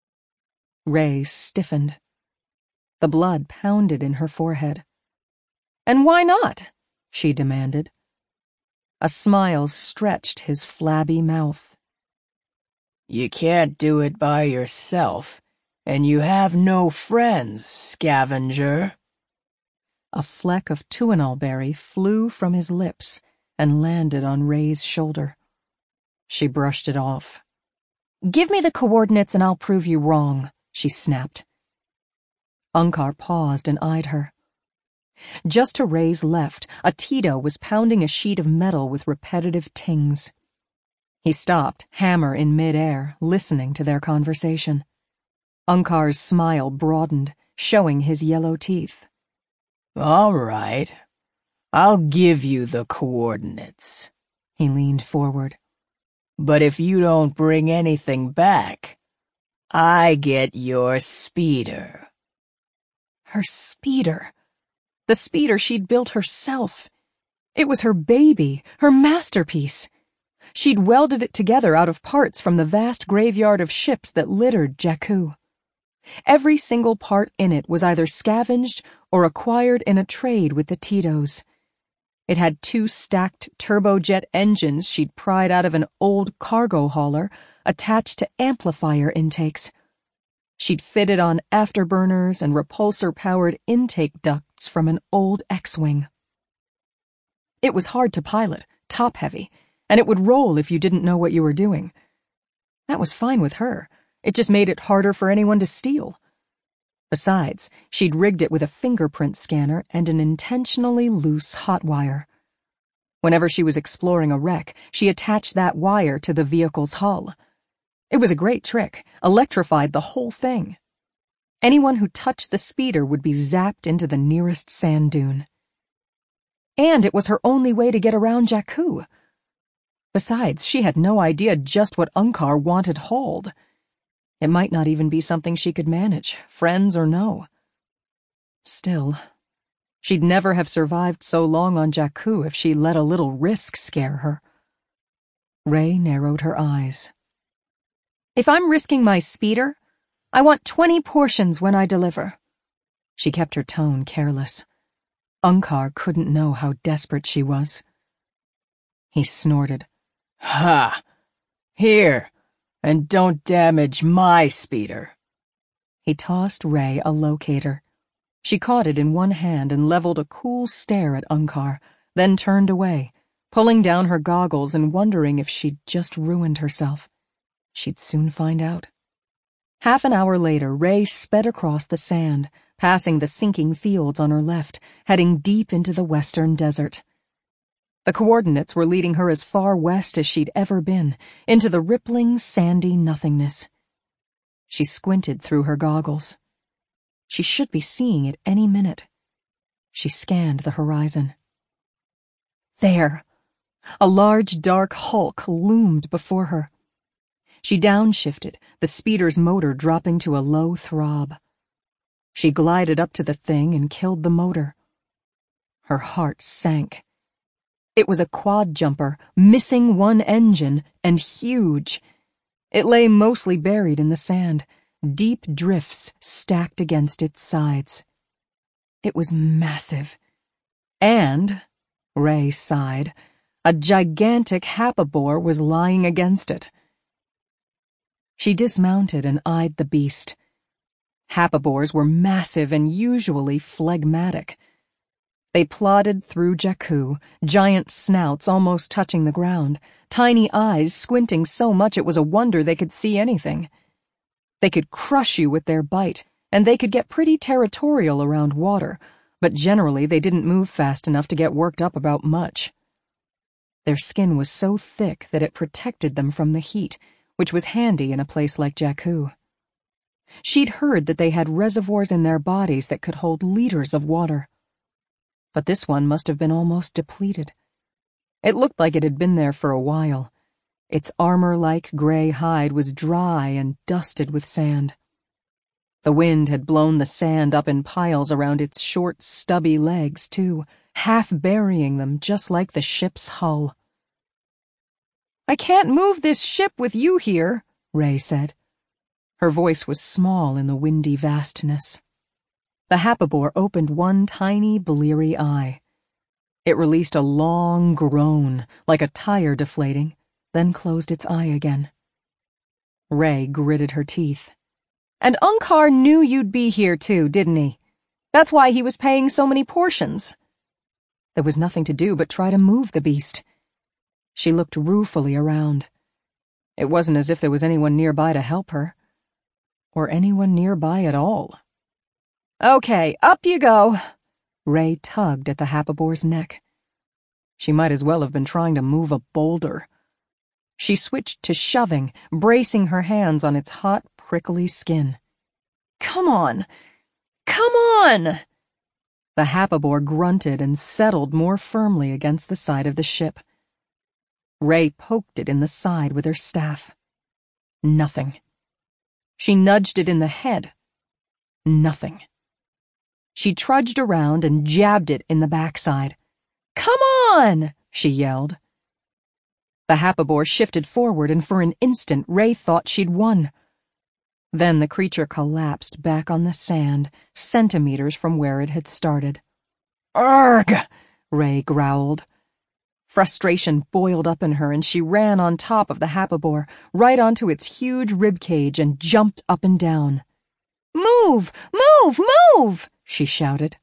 Ray stiffened. The blood pounded in her forehead. "And why not?" she demanded. A smile stretched his flabby mouth.
"You can't do it by yourself, and you have no friends, scavenger."
A fleck of tuinal berry flew from his lips and landed on Ray's shoulder. She brushed it off. "Give me the coordinates and I'll prove you wrong," she snapped. Unkar paused and eyed her. Just to Ray's left, a Tito was pounding a sheet of metal with repetitive tings. He stopped, hammer in midair, listening to their conversation. Unkar's smile broadened, showing his yellow teeth.
"All right, I'll give you the coordinates."
He leaned forward.
"But if you don't bring anything back, I get your speeder."
Her speeder. The speeder she'd built herself. It was her baby, her masterpiece. She'd welded it together out of parts from the vast graveyard of ships that littered Jakku. Every single part in it was either scavenged or acquired in a trade with the Titos. It had 2 stacked turbojet engines she'd pried out of an old cargo hauler attached to amplifier intakes. She'd fitted on afterburners and repulsor-powered intake ducts from an old X-Wing. It was hard to pilot, top-heavy, and it would roll if you didn't know what you were doing. That was fine with her. It just made it harder for anyone to steal. Besides, she'd rigged it with a fingerprint scanner and an intentionally loose hot wire. Whenever she was exploring a wreck, she attached that wire to the vehicle's hull. It was a great trick, electrified the whole thing. Anyone who touched the speeder would be zapped into the nearest sand dune. And it was her only way to get around Jakku. Besides, she had no idea just what Unkar wanted hauled. It might not even be something she could manage, friends or no. Still, she'd never have survived so long on Jakku if she let a little risk scare her. Ray narrowed her eyes. "If I'm risking my speeder, I want 20 portions when I deliver." She kept her tone careless. Unkar couldn't know how desperate she was. He snorted.
"Ha! Here, and don't damage my speeder."
He tossed Ray a locator. She caught it in one hand and leveled a cool stare at Unkar, then turned away, pulling down her goggles and wondering if she'd just ruined herself. She'd soon find out. Half an hour later, Ray sped across the sand, passing the sinking fields on her left, heading deep into the western desert. The coordinates were leading her as far west as she'd ever been, into the rippling, sandy nothingness. She squinted through her goggles. She should be seeing it any minute. She scanned the horizon. There! A large, dark hulk loomed before her. She downshifted, the speeder's motor dropping to a low throb. She glided up to the thing and killed the motor. Her heart sank. It was a quad jumper, missing one engine, and huge. It lay mostly buried in the sand, deep drifts stacked against its sides. It was massive. And, Ray sighed, a gigantic hapabore was lying against it. She dismounted and eyed the beast. Hapabores were massive and usually phlegmatic. They plodded through Jakku, giant snouts almost touching the ground, tiny eyes squinting so much it was a wonder they could see anything. They could crush you with their bite, and they could get pretty territorial around water, but generally they didn't move fast enough to get worked up about much. Their skin was so thick that it protected them from the heat, which was handy in a place like Jakku. She'd heard that they had reservoirs in their bodies that could hold liters of water. But this one must have been almost depleted. It looked like it had been there for a while. Its armor-like gray hide was dry and dusted with sand. The wind had blown the sand up in piles around its short, stubby legs, too, half burying them just like the ship's hull. "I can't move this ship with you here," Ray said. Her voice was small in the windy vastness. The Happabore opened one tiny, bleary eye. It released a long groan, like a tire deflating, then closed its eye again. Ray gritted her teeth. "And Unkar knew you'd be here too, didn't he? That's why he was paying so many portions." There was nothing to do but try to move the beast. She looked ruefully around. It wasn't as if there was anyone nearby to help her. Or anyone nearby at all. "Okay, up you go." Ray tugged at the Happabore's neck. She might as well have been trying to move a boulder. She switched to shoving, bracing her hands on its hot, prickly skin. "Come on! Come on!" The Happabore grunted and settled more firmly against the side of the ship. Ray poked it in the side with her staff. Nothing. She nudged it in the head. Nothing. She trudged around and jabbed it in the backside. "Come on!" she yelled. The Happabore shifted forward, and for an instant Ray thought she'd won. Then the creature collapsed back on the sand, centimeters from where it had started. "Urgh!" Ray growled. Frustration boiled up in her, and she ran on top of the Happabore, right onto its huge ribcage, and jumped up and down. "Move! Move! Move!" she shouted.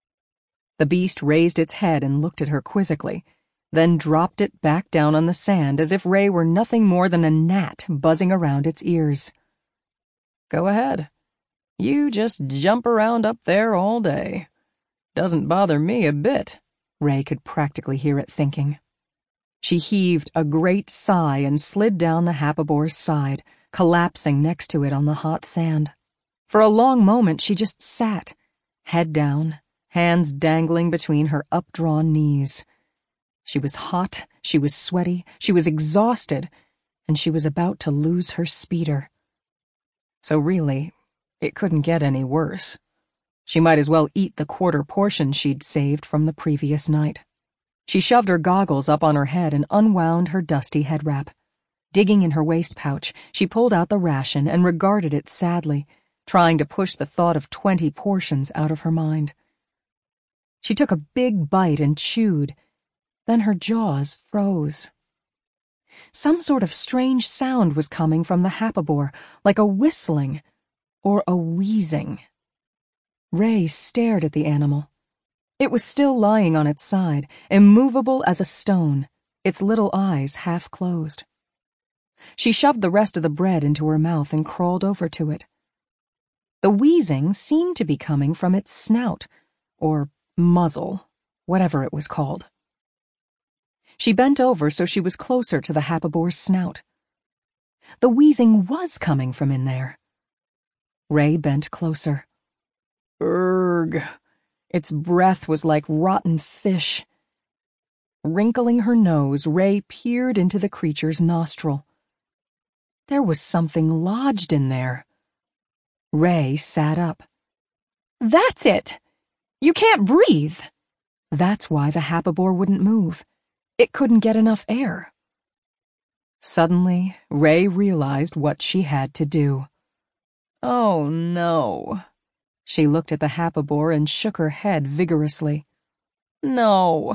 The beast raised its head and looked at her quizzically, then dropped it back down on the sand as if Ray were nothing more than a gnat buzzing around its ears. "Go ahead. You just jump around up there all day. Doesn't bother me a bit," Ray could practically hear it thinking. She heaved a great sigh and slid down the Happabore's side, collapsing next to it on the hot sand. For a long moment she just sat, head down, hands dangling between her up-drawn knees. She was hot, she was sweaty, she was exhausted, and she was about to lose her speeder. So really, it couldn't get any worse. She might as well eat the quarter portion she'd saved from the previous night. She shoved her goggles up on her head and unwound her dusty head wrap. Digging in her waist pouch, she pulled out the ration and regarded it sadly, trying to push the thought of 20 portions out of her mind. She took a big bite and chewed. Then her jaws froze. Some sort of strange sound was coming from the Happabore, like a whistling or a wheezing. Ray stared at the animal. It was still lying on its side, immovable as a stone, its little eyes half closed. She shoved the rest of the bread into her mouth and crawled over to it. The wheezing seemed to be coming from its snout, or muzzle, whatever it was called. She bent over so she was closer to the Happabore's snout. The wheezing was coming from in there. Ray bent closer. Urgh! Its breath was like rotten fish. Wrinkling her nose, Ray peered into the creature's nostril. There was something lodged in there. Ray sat up. "That's it! You can't breathe!" That's why the Happabore wouldn't move. It couldn't get enough air. Suddenly, Ray realized what she had to do. Oh no. She looked at the Happabore and shook her head vigorously. No.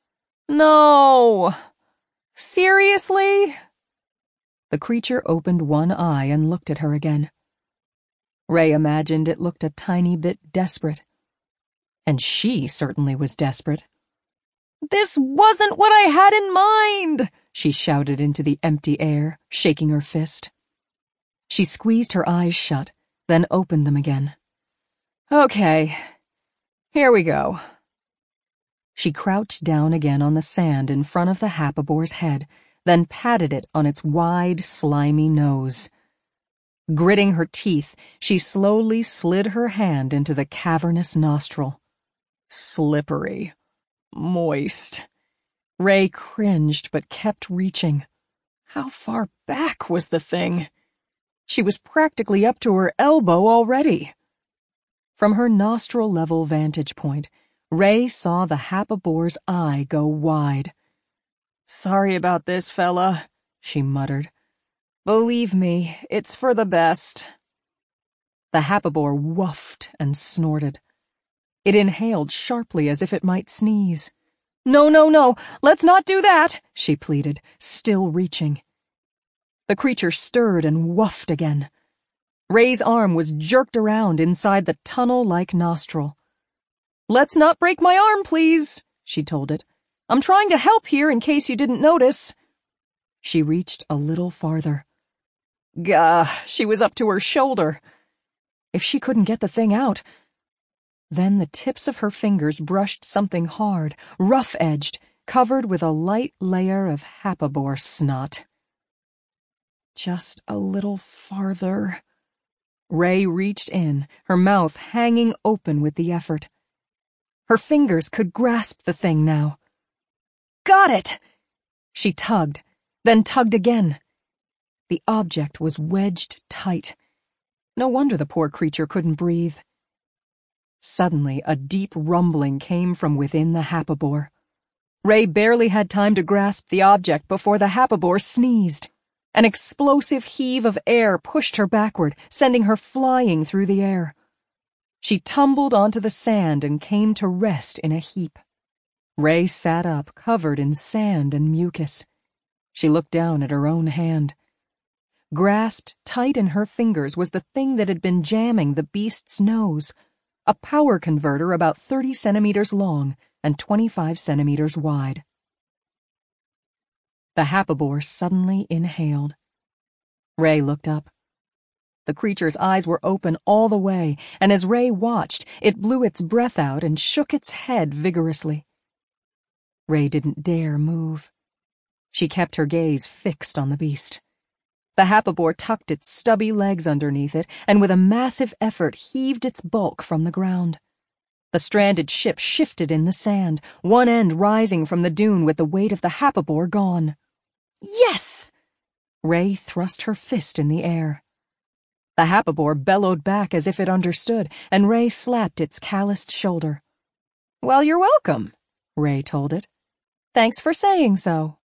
No. Seriously? The creature opened one eye and looked at her again. Ray imagined it looked a tiny bit desperate. And she certainly was desperate. "This wasn't what I had in mind!" she shouted into the empty air, shaking her fist. She squeezed her eyes shut, then opened them again. "Okay, here we go." She crouched down again on the sand in front of the Hapabor's head, then patted it on its wide, slimy nose. Gritting her teeth, she slowly slid her hand into the cavernous nostril. Slippery. Moist. Ray cringed but kept reaching. How far back was the thing? She was practically up to her elbow already. From her nostril-level vantage point, Ray saw the Hapabor's eye go wide. "Sorry about this, fella," she muttered. "Believe me, it's for the best." The Hapabor whuffed and snorted. It inhaled sharply as if it might sneeze. "No, no, no, let's not do that," she pleaded, still reaching. The creature stirred and whuffed again. Ray's arm was jerked around inside the tunnel-like nostril. "Let's not break my arm, please," she told it. "I'm trying to help here in case you didn't notice." She reached a little farther. Gah, she was up to her shoulder. If she couldn't get the thing out... Then the tips of her fingers brushed something hard, rough-edged, covered with a light layer of Hapabor snot. Just a little farther. Ray reached in, her mouth hanging open with the effort. Her fingers could grasp the thing now. "Got it!" She tugged, then tugged again. The object was wedged tight. No wonder the poor creature couldn't breathe. Suddenly, a deep rumbling came from within the Hapabor. Ray barely had time to grasp the object before the Hapabor sneezed. An explosive heave of air pushed her backward, sending her flying through the air. She tumbled onto the sand and came to rest in a heap. Ray sat up, covered in sand and mucus. She looked down at her own hand. Grasped tight in her fingers was the thing that had been jamming the beast's nose, a power converter about 30 centimeters long and 25 centimeters wide. The Hapabor suddenly inhaled. Ray looked up. The creature's eyes were open all the way, and as Ray watched, it blew its breath out and shook its head vigorously. Ray didn't dare move. She kept her gaze fixed on the beast. The Hapabor tucked its stubby legs underneath it and with a massive effort heaved its bulk from the ground. The stranded ship shifted in the sand, one end rising from the dune with the weight of the Hapabor gone. "Yes!" Ray thrust her fist in the air. The Hapabor bellowed back as if it understood, and Ray slapped its calloused shoulder. "Well, you're welcome," Ray told it. "Thanks for saying so."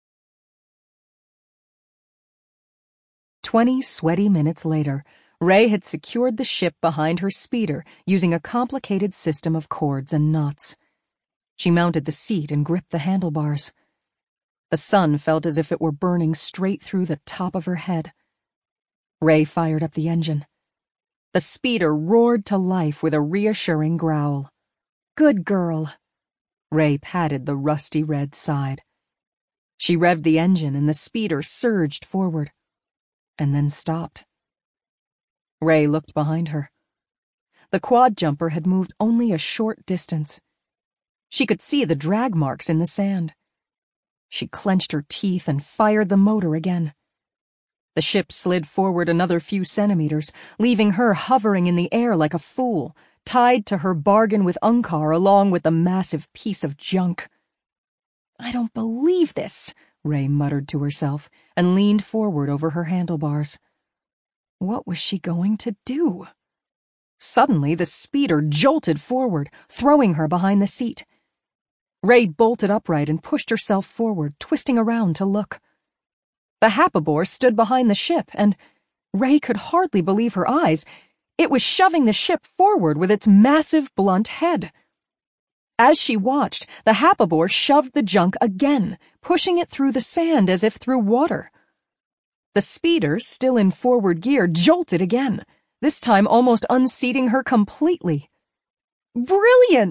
20 sweaty minutes later, Ray had secured the ship behind her speeder using a complicated system of cords and knots. She mounted the seat and gripped the handlebars. The sun felt as if it were burning straight through the top of her head. Ray fired up the engine. The speeder roared to life with a reassuring growl. "Good girl." Ray patted the rusty red side. She revved the engine and the speeder surged forward, and then stopped. Ray looked behind her. The quad jumper had moved only a short distance. She could see the drag marks in the sand. She clenched her teeth and fired the motor again. The ship slid forward another few centimeters, leaving her hovering in the air like a fool, tied to her bargain with Unkar along with the massive piece of junk. "I don't believe this," Ray muttered to herself and leaned forward over her handlebars. What was she going to do? Suddenly, the speeder jolted forward, throwing her behind the seat. Ray bolted upright and pushed herself forward, twisting around to look. The Hapabor stood behind the ship, and Ray could hardly believe her eyes. It was shoving the ship forward with its massive, blunt head. As she watched, the Hapabor shoved the junk again, pushing it through the sand as if through water. The speeder, still in forward gear, jolted again, this time almost unseating her completely. "Brilliant!"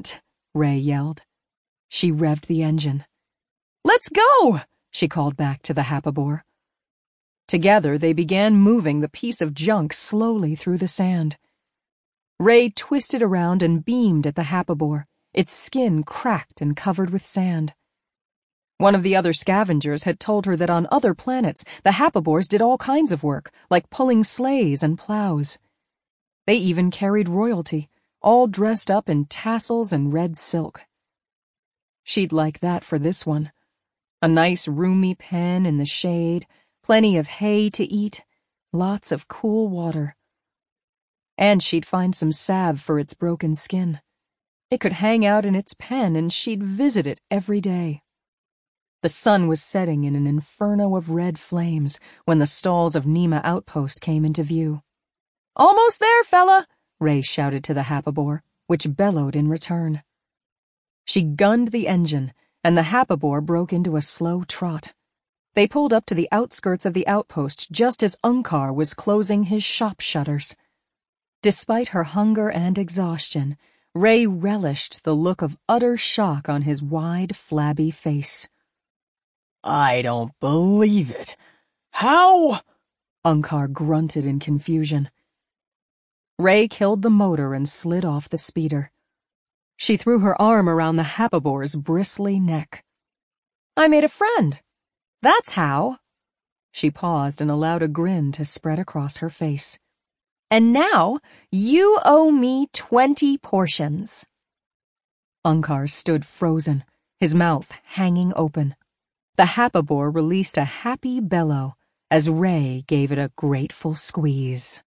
Ray yelled. She revved the engine. "Let's go!" she called back to the Happabore. Together, they began moving the piece of junk slowly through the sand. Ray twisted around and beamed at the Happabore, its skin cracked and covered with sand. One of the other scavengers had told her that on other planets, the Happabores did all kinds of work, like pulling sleighs and plows. They even carried royalty, all dressed up in tassels and red silk. She'd like that for this one. A nice roomy pen in the shade, plenty of hay to eat, lots of cool water. And she'd find some salve for its broken skin. It could hang out in its pen and she'd visit it every day. The sun was setting in an inferno of red flames when the stalls of Nema Outpost came into view. "Almost there, fella!" Ray shouted to the Happabore, which bellowed in return. She gunned the engine, and the Happabore broke into a slow trot. They pulled up to the outskirts of the outpost just as Unkar was closing his shop shutters. Despite her hunger and exhaustion, Ray relished the look of utter shock on his wide, flabby face.
"I don't believe it. How?"
Unkar grunted in confusion. Ray killed the motor and slid off the speeder. She threw her arm around the Happabore's bristly neck. "I made a friend. That's how." She paused and allowed a grin to spread across her face. "And now, you owe me 20 portions. Unkar stood frozen, his mouth hanging open. The Happabore released a happy bellow as Ray gave it a grateful squeeze.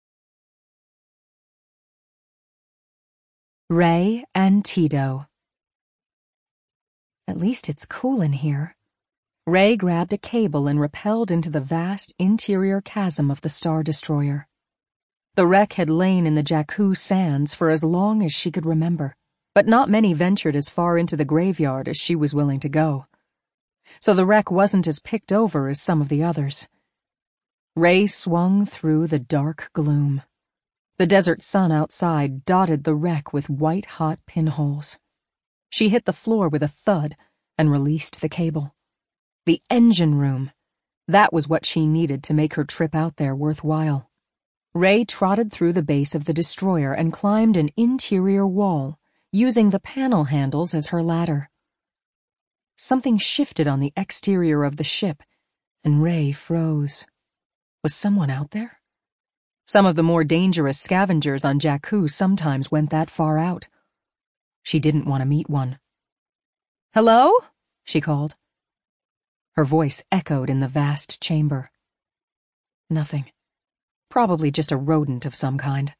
Ray and Tito. At least it's cool in here. Ray grabbed a cable and rappelled into the vast interior chasm of the Star Destroyer. The wreck had lain in the Jakku sands for as long as she could remember, but not many ventured as far into the graveyard as she was willing to go. So the wreck wasn't as picked over as some of the others. Ray swung through the dark gloom. The desert sun outside dotted the wreck with white-hot pinholes. She hit the floor with a thud and released the cable. The engine room. That was what she needed to make her trip out there worthwhile. Ray trotted through the base of the destroyer and climbed an interior wall, using the panel handles as her ladder. Something shifted on the exterior of the ship, and Ray froze. Was someone out there? Some of the more dangerous scavengers on Jakku sometimes went that far out. She didn't want to meet one. "Hello?" she called. Her voice echoed in the vast chamber. Nothing. Probably just a rodent of some kind.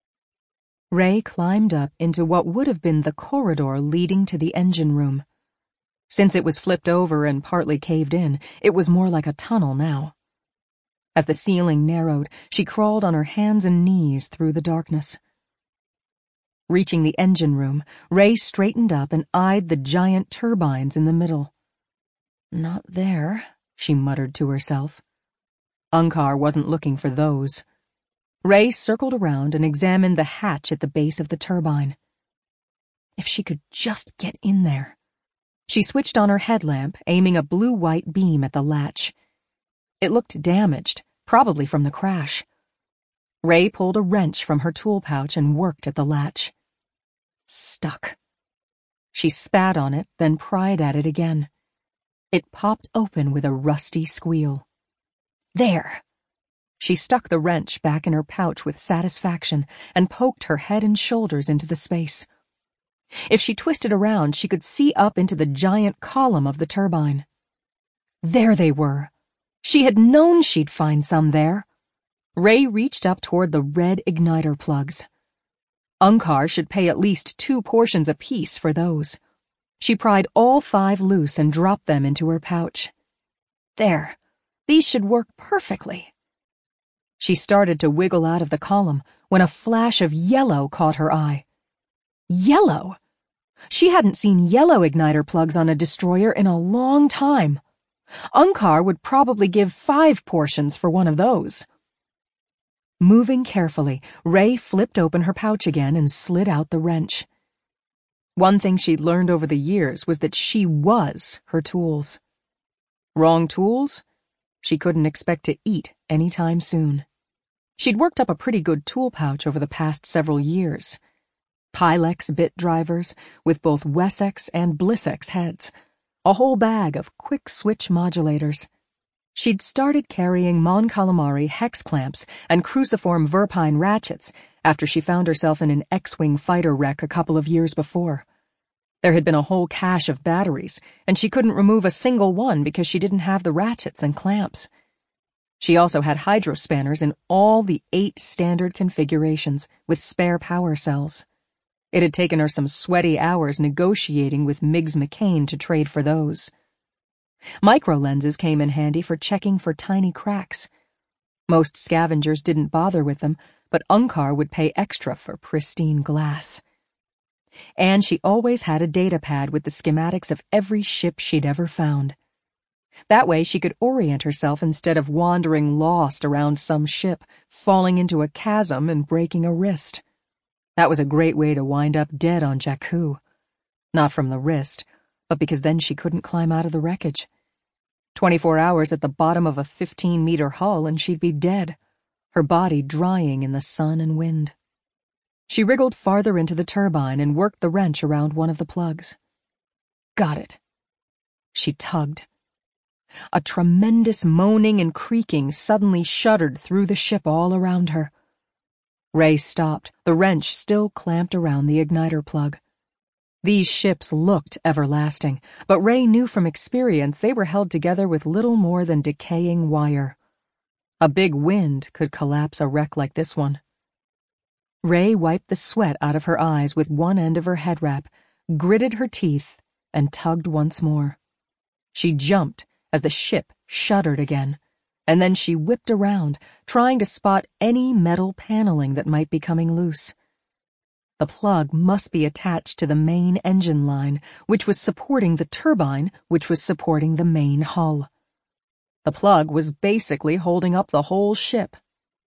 Ray climbed up into what would have been the corridor leading to the engine room. Since it was flipped over and partly caved in, it was more like a tunnel now. As the ceiling narrowed, she crawled on her hands and knees through the darkness. Reaching the engine room, Ray straightened up and eyed the giant turbines in the middle. "Not there," she muttered to herself. Unkar wasn't looking for those. Ray circled around and examined the hatch at the base of the turbine. If she could just get in there. She switched on her headlamp, aiming a blue-white beam at the latch. It looked damaged, probably from the crash. Ray pulled a wrench from her tool pouch and worked at the latch. Stuck. She spat on it, then pried at it again. It popped open with a rusty squeal. There! She stuck the wrench back in her pouch with satisfaction and poked her head and shoulders into the space. If she twisted around, she could see up into the giant column of the turbine. There they were. She had known she'd find some there. Ray reached up toward the red igniter plugs. Unkar should pay at least 2 portions apiece for those. She pried all 5 loose and dropped them into her pouch. There. These should work perfectly. She started to wiggle out of the column when a flash of yellow caught her eye. Yellow! She hadn't seen yellow igniter plugs on a destroyer in a long time. Unkar would probably give 5 portions for one of those. Moving carefully, Ray flipped open her pouch again and slid out the wrench. One thing she'd learned over the years was that she was her tools. Wrong tools? She couldn't expect to eat anytime soon. She'd worked up a pretty good tool pouch over the past several years. Pylex bit drivers with both Wessex and Blissex heads, a whole bag of quick-switch modulators. She'd started carrying Mon Calamari hex clamps and cruciform Verpine ratchets after she found herself in an X-Wing fighter wreck a couple of years before. There had been a whole cache of batteries, and she couldn't remove a single one because she didn't have the ratchets and clamps. She also had hydrospanners in all the 8 standard configurations with spare power cells. It had taken her some sweaty hours negotiating with Miggs McCain to trade for those. Microlenses came in handy for checking for tiny cracks. Most scavengers didn't bother with them, but Unkar would pay extra for pristine glass. And she always had a data pad with the schematics of every ship she'd ever found. That way she could orient herself instead of wandering lost around some ship, falling into a chasm and breaking a wrist. That was a great way to wind up dead on Jakku. Not from the wrist, but because then she couldn't climb out of the wreckage. 24 hours at the bottom of a 15-meter hull and she'd be dead, her body drying in the sun and wind. She wriggled farther into the turbine and worked the wrench around one of the plugs. Got it. She tugged. A tremendous moaning and creaking suddenly shuddered through the ship all around her. Ray stopped, the wrench still clamped around the igniter plug. These ships looked everlasting, but Ray knew from experience they were held together with little more than decaying wire. A big wind could collapse a wreck like this one. Ray wiped the sweat out of her eyes with one end of her head wrap, gritted her teeth, and tugged once more. She jumped as the ship shuddered again, and then she whipped around, trying to spot any metal paneling that might be coming loose. The plug must be attached to the main engine line, which was supporting the turbine, which was supporting the main hull. The plug was basically holding up the whole ship.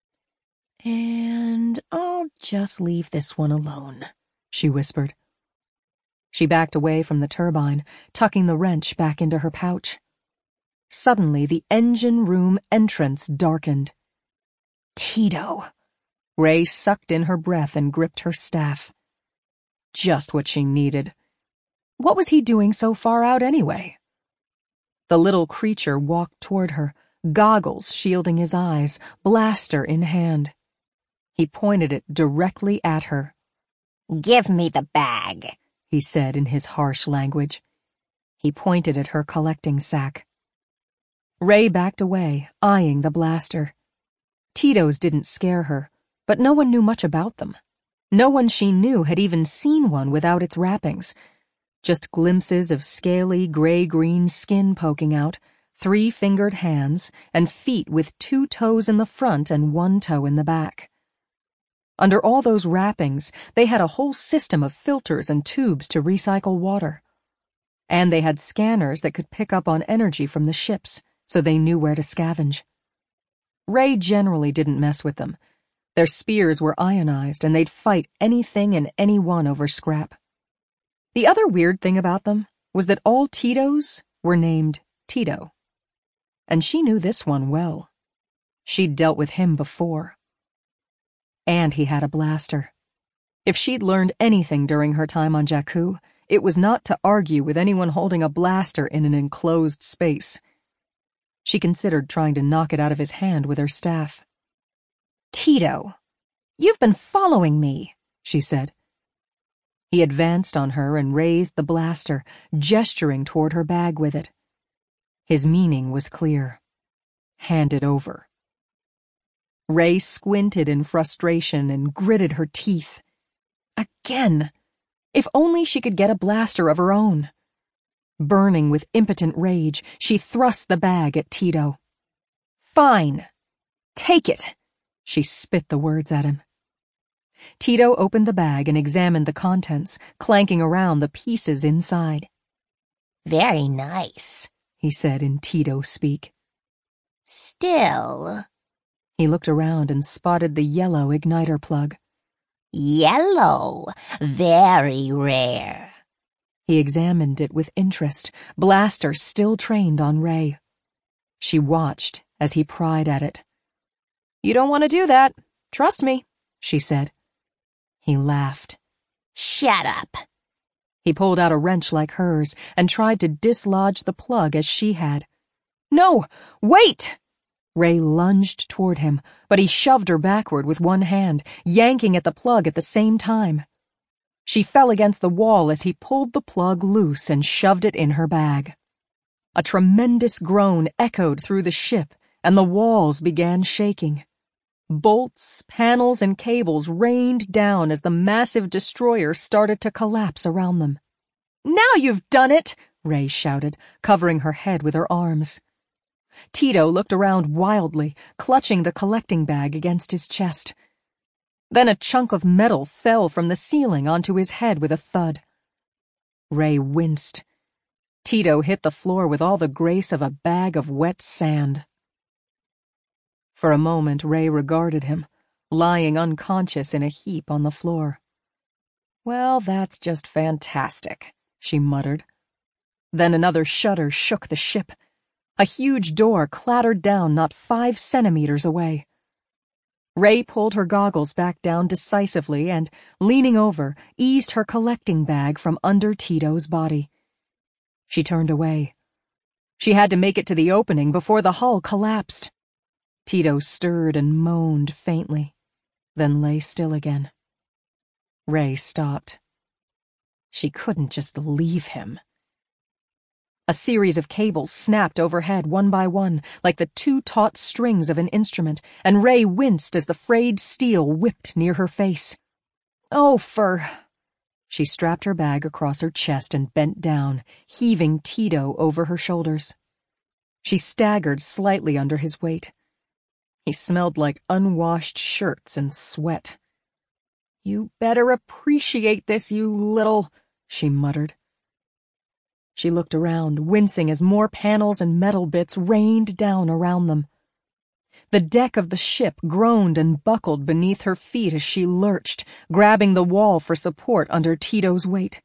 "And I'll just leave this one alone," she whispered. She backed away from the turbine, tucking the wrench back into her pouch. Suddenly, the engine room entrance darkened. Tito! Ray sucked in her breath and gripped her staff. Just what she needed. What was he doing so far out anyway? The little creature walked toward her, goggles shielding his eyes, blaster in hand. He pointed it directly at her.
"Give me the bag,"
he said in his harsh language. He pointed at her collecting sack. Ray backed away, eyeing the blaster. Tito's didn't scare her, but no one knew much about them. No one she knew had even seen one without its wrappings. Just glimpses of scaly gray-green skin poking out, 3-fingered hands, and feet with 2 toes in the front and 1 toe in the back. Under all those wrappings, they had a whole system of filters and tubes to recycle water. And they had scanners that could pick up on energy from the ships, so they knew where to scavenge. Ray generally didn't mess with them. Their spears were ionized, and they'd fight anything and anyone over scrap. The other weird thing about them was that all Titos were named Tito. And she knew this one well. She'd dealt with him before. And he had a blaster. If she'd learned anything during her time on Jakku, it was not to argue with anyone holding a blaster in an enclosed space. She considered trying to knock it out of his hand with her staff. "Tito, you've been following me," she said. He advanced on her and raised the blaster, gesturing toward her bag with it. His meaning was clear. Hand it over. Ray squinted in frustration and gritted her teeth. Again! If only she could get a blaster of her own. Burning with impotent rage, she thrust the bag at Tito. "Fine. Take it." She spit the words at him. Tito opened the bag and examined the contents, clanking around the pieces inside.
"Very nice,"
he said in Tito speak.
"Still..."
He looked around and spotted the yellow igniter plug.
"Yellow. Very rare."
He examined it with interest, blaster still trained on Ray. She watched as he pried at it. "You don't want to do that. Trust me," she said. He laughed.
"Shut up."
He pulled out a wrench like hers and tried to dislodge the plug as she had. "No, wait!" Ray lunged toward him, but he shoved her backward with one hand, yanking at the plug at the same time. She fell against the wall as he pulled the plug loose and shoved it in her bag. A tremendous groan echoed through the ship, and the walls began shaking. Bolts, panels, and cables rained down as the massive destroyer started to collapse around them. "Now you've done it!" Ray shouted, covering her head with her arms. Tito looked around wildly, clutching the collecting bag against his chest. Then a chunk of metal fell from the ceiling onto his head with a thud. Ray winced. Tito hit the floor with all the grace of a bag of wet sand. For a moment, Ray regarded him, lying unconscious in a heap on the floor. "Well, that's just fantastic," she muttered. Then another shudder shook the ship. A huge door clattered down not 5 centimeters away. Ray pulled her goggles back down decisively and, leaning over, eased her collecting bag from under Tito's body. She turned away. She had to make it to the opening before the hull collapsed. Tito stirred and moaned faintly, then lay still again. Ray stopped. She couldn't just leave him. A series of cables snapped overhead one by one, like the 2 taut strings of an instrument, and Ray winced as the frayed steel whipped near her face. "Oh, She strapped her bag across her chest and bent down, heaving Tito over her shoulders. She staggered slightly under his weight. He smelled like unwashed shirts and sweat. "You better appreciate this, you little," she muttered. She looked around, wincing as more panels and metal bits rained down around them. The deck of the ship groaned and buckled beneath her feet as she lurched, grabbing the wall for support under Tito's weight.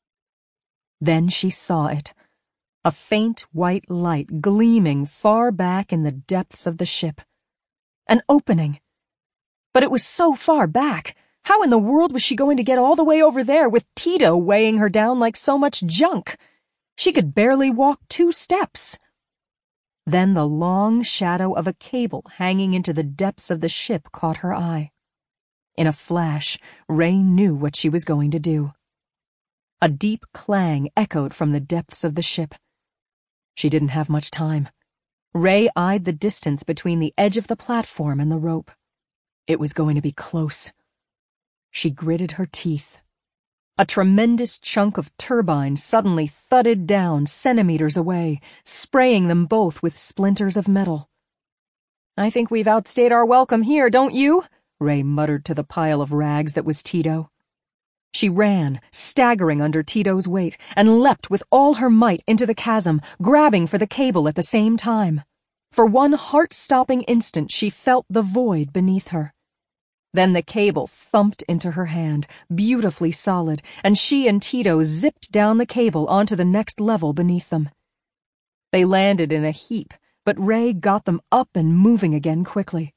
Then she saw it, a faint white light gleaming far back in the depths of the ship. An opening. But it was so far back. How in the world was she going to get all the way over there with Tito weighing her down like so much junk? She could barely walk 2 steps. Then the long shadow of a cable hanging into the depths of the ship caught her eye. In a flash, Ray knew what she was going to do. A deep clang echoed from the depths of the ship. She didn't have much time. Ray eyed the distance between the edge of the platform and the rope. It was going to be close. She gritted her teeth. A tremendous chunk of turbine suddenly thudded down centimeters away, spraying them both with splinters of metal. "I think we've outstayed our welcome here, don't you?" Ray muttered to the pile of rags that was Tito. She ran, staggering under Tito's weight, and leapt with all her might into the chasm, grabbing for the cable at the same time. For one heart-stopping instant she felt the void beneath her. Then the cable thumped into her hand, beautifully solid, and she and Tito zipped down the cable onto the next level beneath them. They landed in a heap, but Ray got them up and moving again quickly.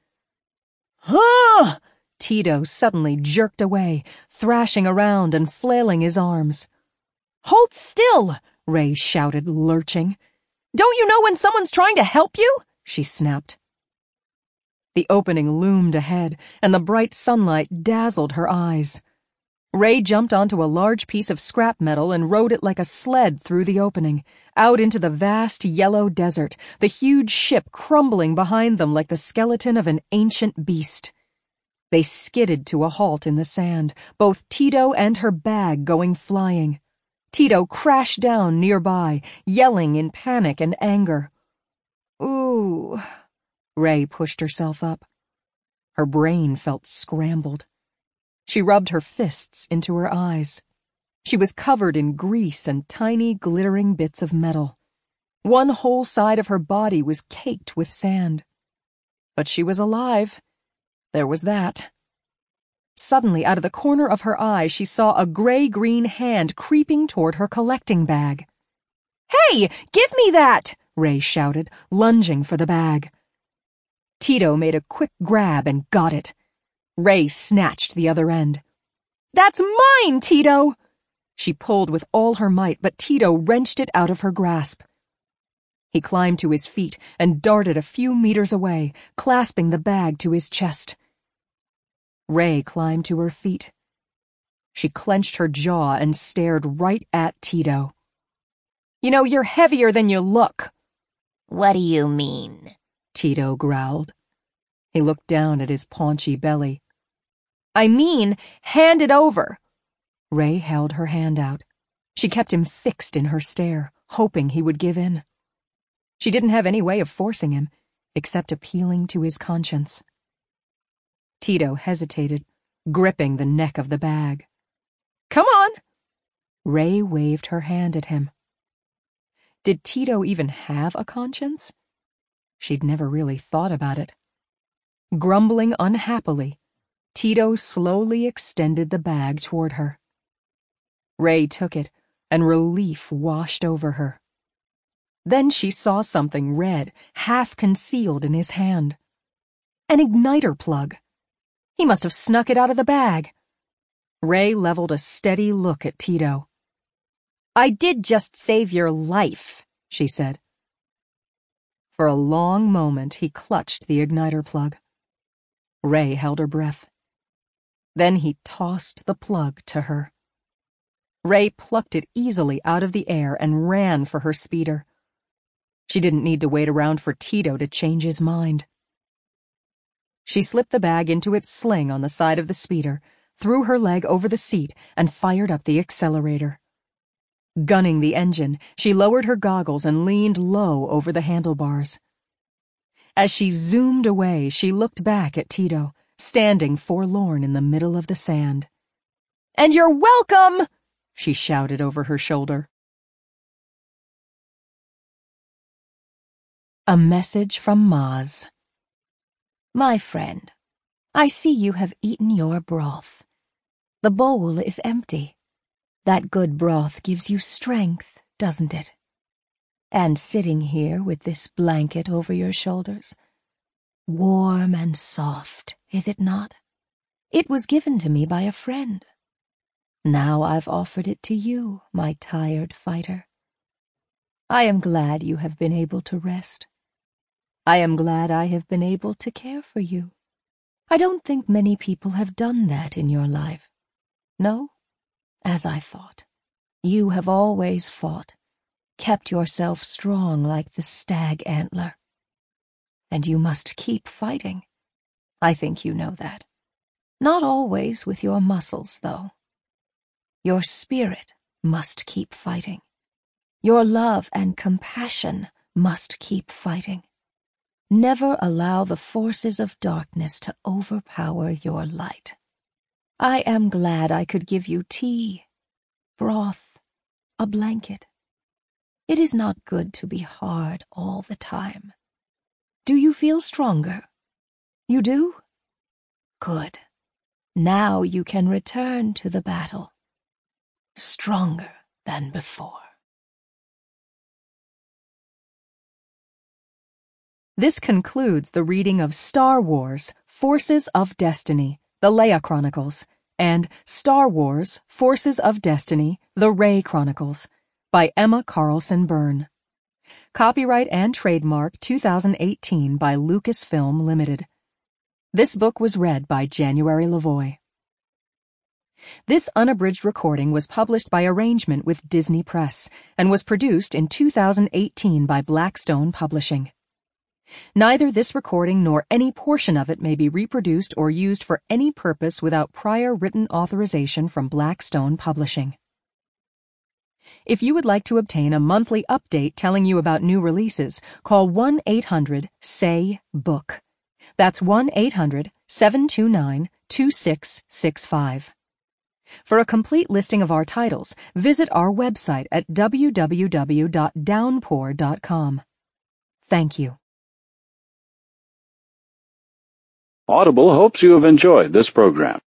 "Ah!" Tito suddenly jerked away, thrashing around and flailing his arms. "Hold still!" Ray shouted, lurching. "Don't you know when someone's trying to help you?" she snapped. The opening loomed ahead, and the bright sunlight dazzled her eyes. Ray jumped onto a large piece of scrap metal and rode it like a sled through the opening, out into the vast yellow desert, the huge ship crumbling behind them like the skeleton of an ancient beast. They skidded to a halt in the sand, both Tito and her bag going flying. Tito crashed down nearby, yelling in panic and anger. "Ooh." Ray pushed herself up. Her brain felt scrambled. She rubbed her fists into her eyes. She was covered in grease and tiny glittering bits of metal. One whole side of her body was caked with sand. But she was alive. There was that. suddenly, out of the corner of her eye, she saw a gray-green hand creeping toward her collecting bag. "Hey, give me that!" Ray shouted, lunging for the bag. Tito made a quick grab and got it. Ray snatched the other end. "That's mine, Tito!" She pulled with all her might, but Tito wrenched it out of her grasp. He climbed to his feet and darted a few meters away, clasping the bag to his chest. Ray climbed to her feet. She clenched her jaw and stared right at Tito. "You know, you're heavier than you look."
"What do you mean?"
Tito growled. He looked down at his paunchy belly. "I mean, hand it over." Ray held her hand out. She kept him fixed in her stare, hoping he would give in. She didn't have any way of forcing him, except appealing to his conscience. Tito hesitated, gripping the neck of the bag. "Come on!" Ray waved her hand at him. Did Tito even have a conscience? She'd never really thought about it. Grumbling unhappily, Tito slowly extended the bag toward her. Ray took it, and relief washed over her. Then she saw something red, half concealed in his hand. An igniter plug. He must have snuck it out of the bag. Ray leveled a steady look at Tito. "I did just save your life," she said. For a long moment he clutched the igniter plug. Ray held her breath. Then he tossed the plug to her. Ray plucked it easily out of the air and ran for her speeder. She didn't need to wait around for Tito to change his mind. She slipped the bag into its sling on the side of the speeder, threw her leg over the seat, and fired up the accelerator. Gunning the engine, she lowered her goggles and leaned low over the handlebars. As she zoomed away, she looked back at Tito, standing forlorn in the middle of the sand. "And you're welcome!" she shouted over her shoulder. A message from Maz.
"My friend, I see you have eaten your broth. The bowl is empty. That good broth gives you strength, doesn't it? And sitting here with this blanket over your shoulders, warm and soft, is it not? It was given to me by a friend. Now I've offered it to you, my tired fighter. I am glad you have been able to rest. I am glad I have been able to care for you. I don't think many people have done that in your life. No? As I thought. You have always fought, kept yourself strong like the stag antler. And you must keep fighting. I think you know that. Not always with your muscles, though. Your spirit must keep fighting. Your love and compassion must keep fighting. Never allow the forces of darkness to overpower your light. I am glad I could give you tea, broth, a blanket. It is not good to be hard all the time. Do you feel stronger? You do? Good. Now you can return to the battle, stronger than before."
This concludes the reading of Star Wars, Forces of Destiny, The Leia Chronicles, and Star Wars, Forces of Destiny, The Rey Chronicles, by Emma Carlson Byrne. Copyright and trademark 2018 by Lucasfilm Limited. This book was read by January Lavoie. This unabridged recording was published by arrangement with Disney Press and was produced in 2018 by Blackstone Publishing. Neither this recording nor any portion of it may be reproduced or used for any purpose without prior written authorization from Blackstone Publishing. If you would like to obtain a monthly update telling you about new releases, call 1-800-SAY-BOOK. That's 1-800-729-2665. For a complete listing of our titles, visit our website at www.downpour.com. Thank you.
Audible hopes you have enjoyed this program.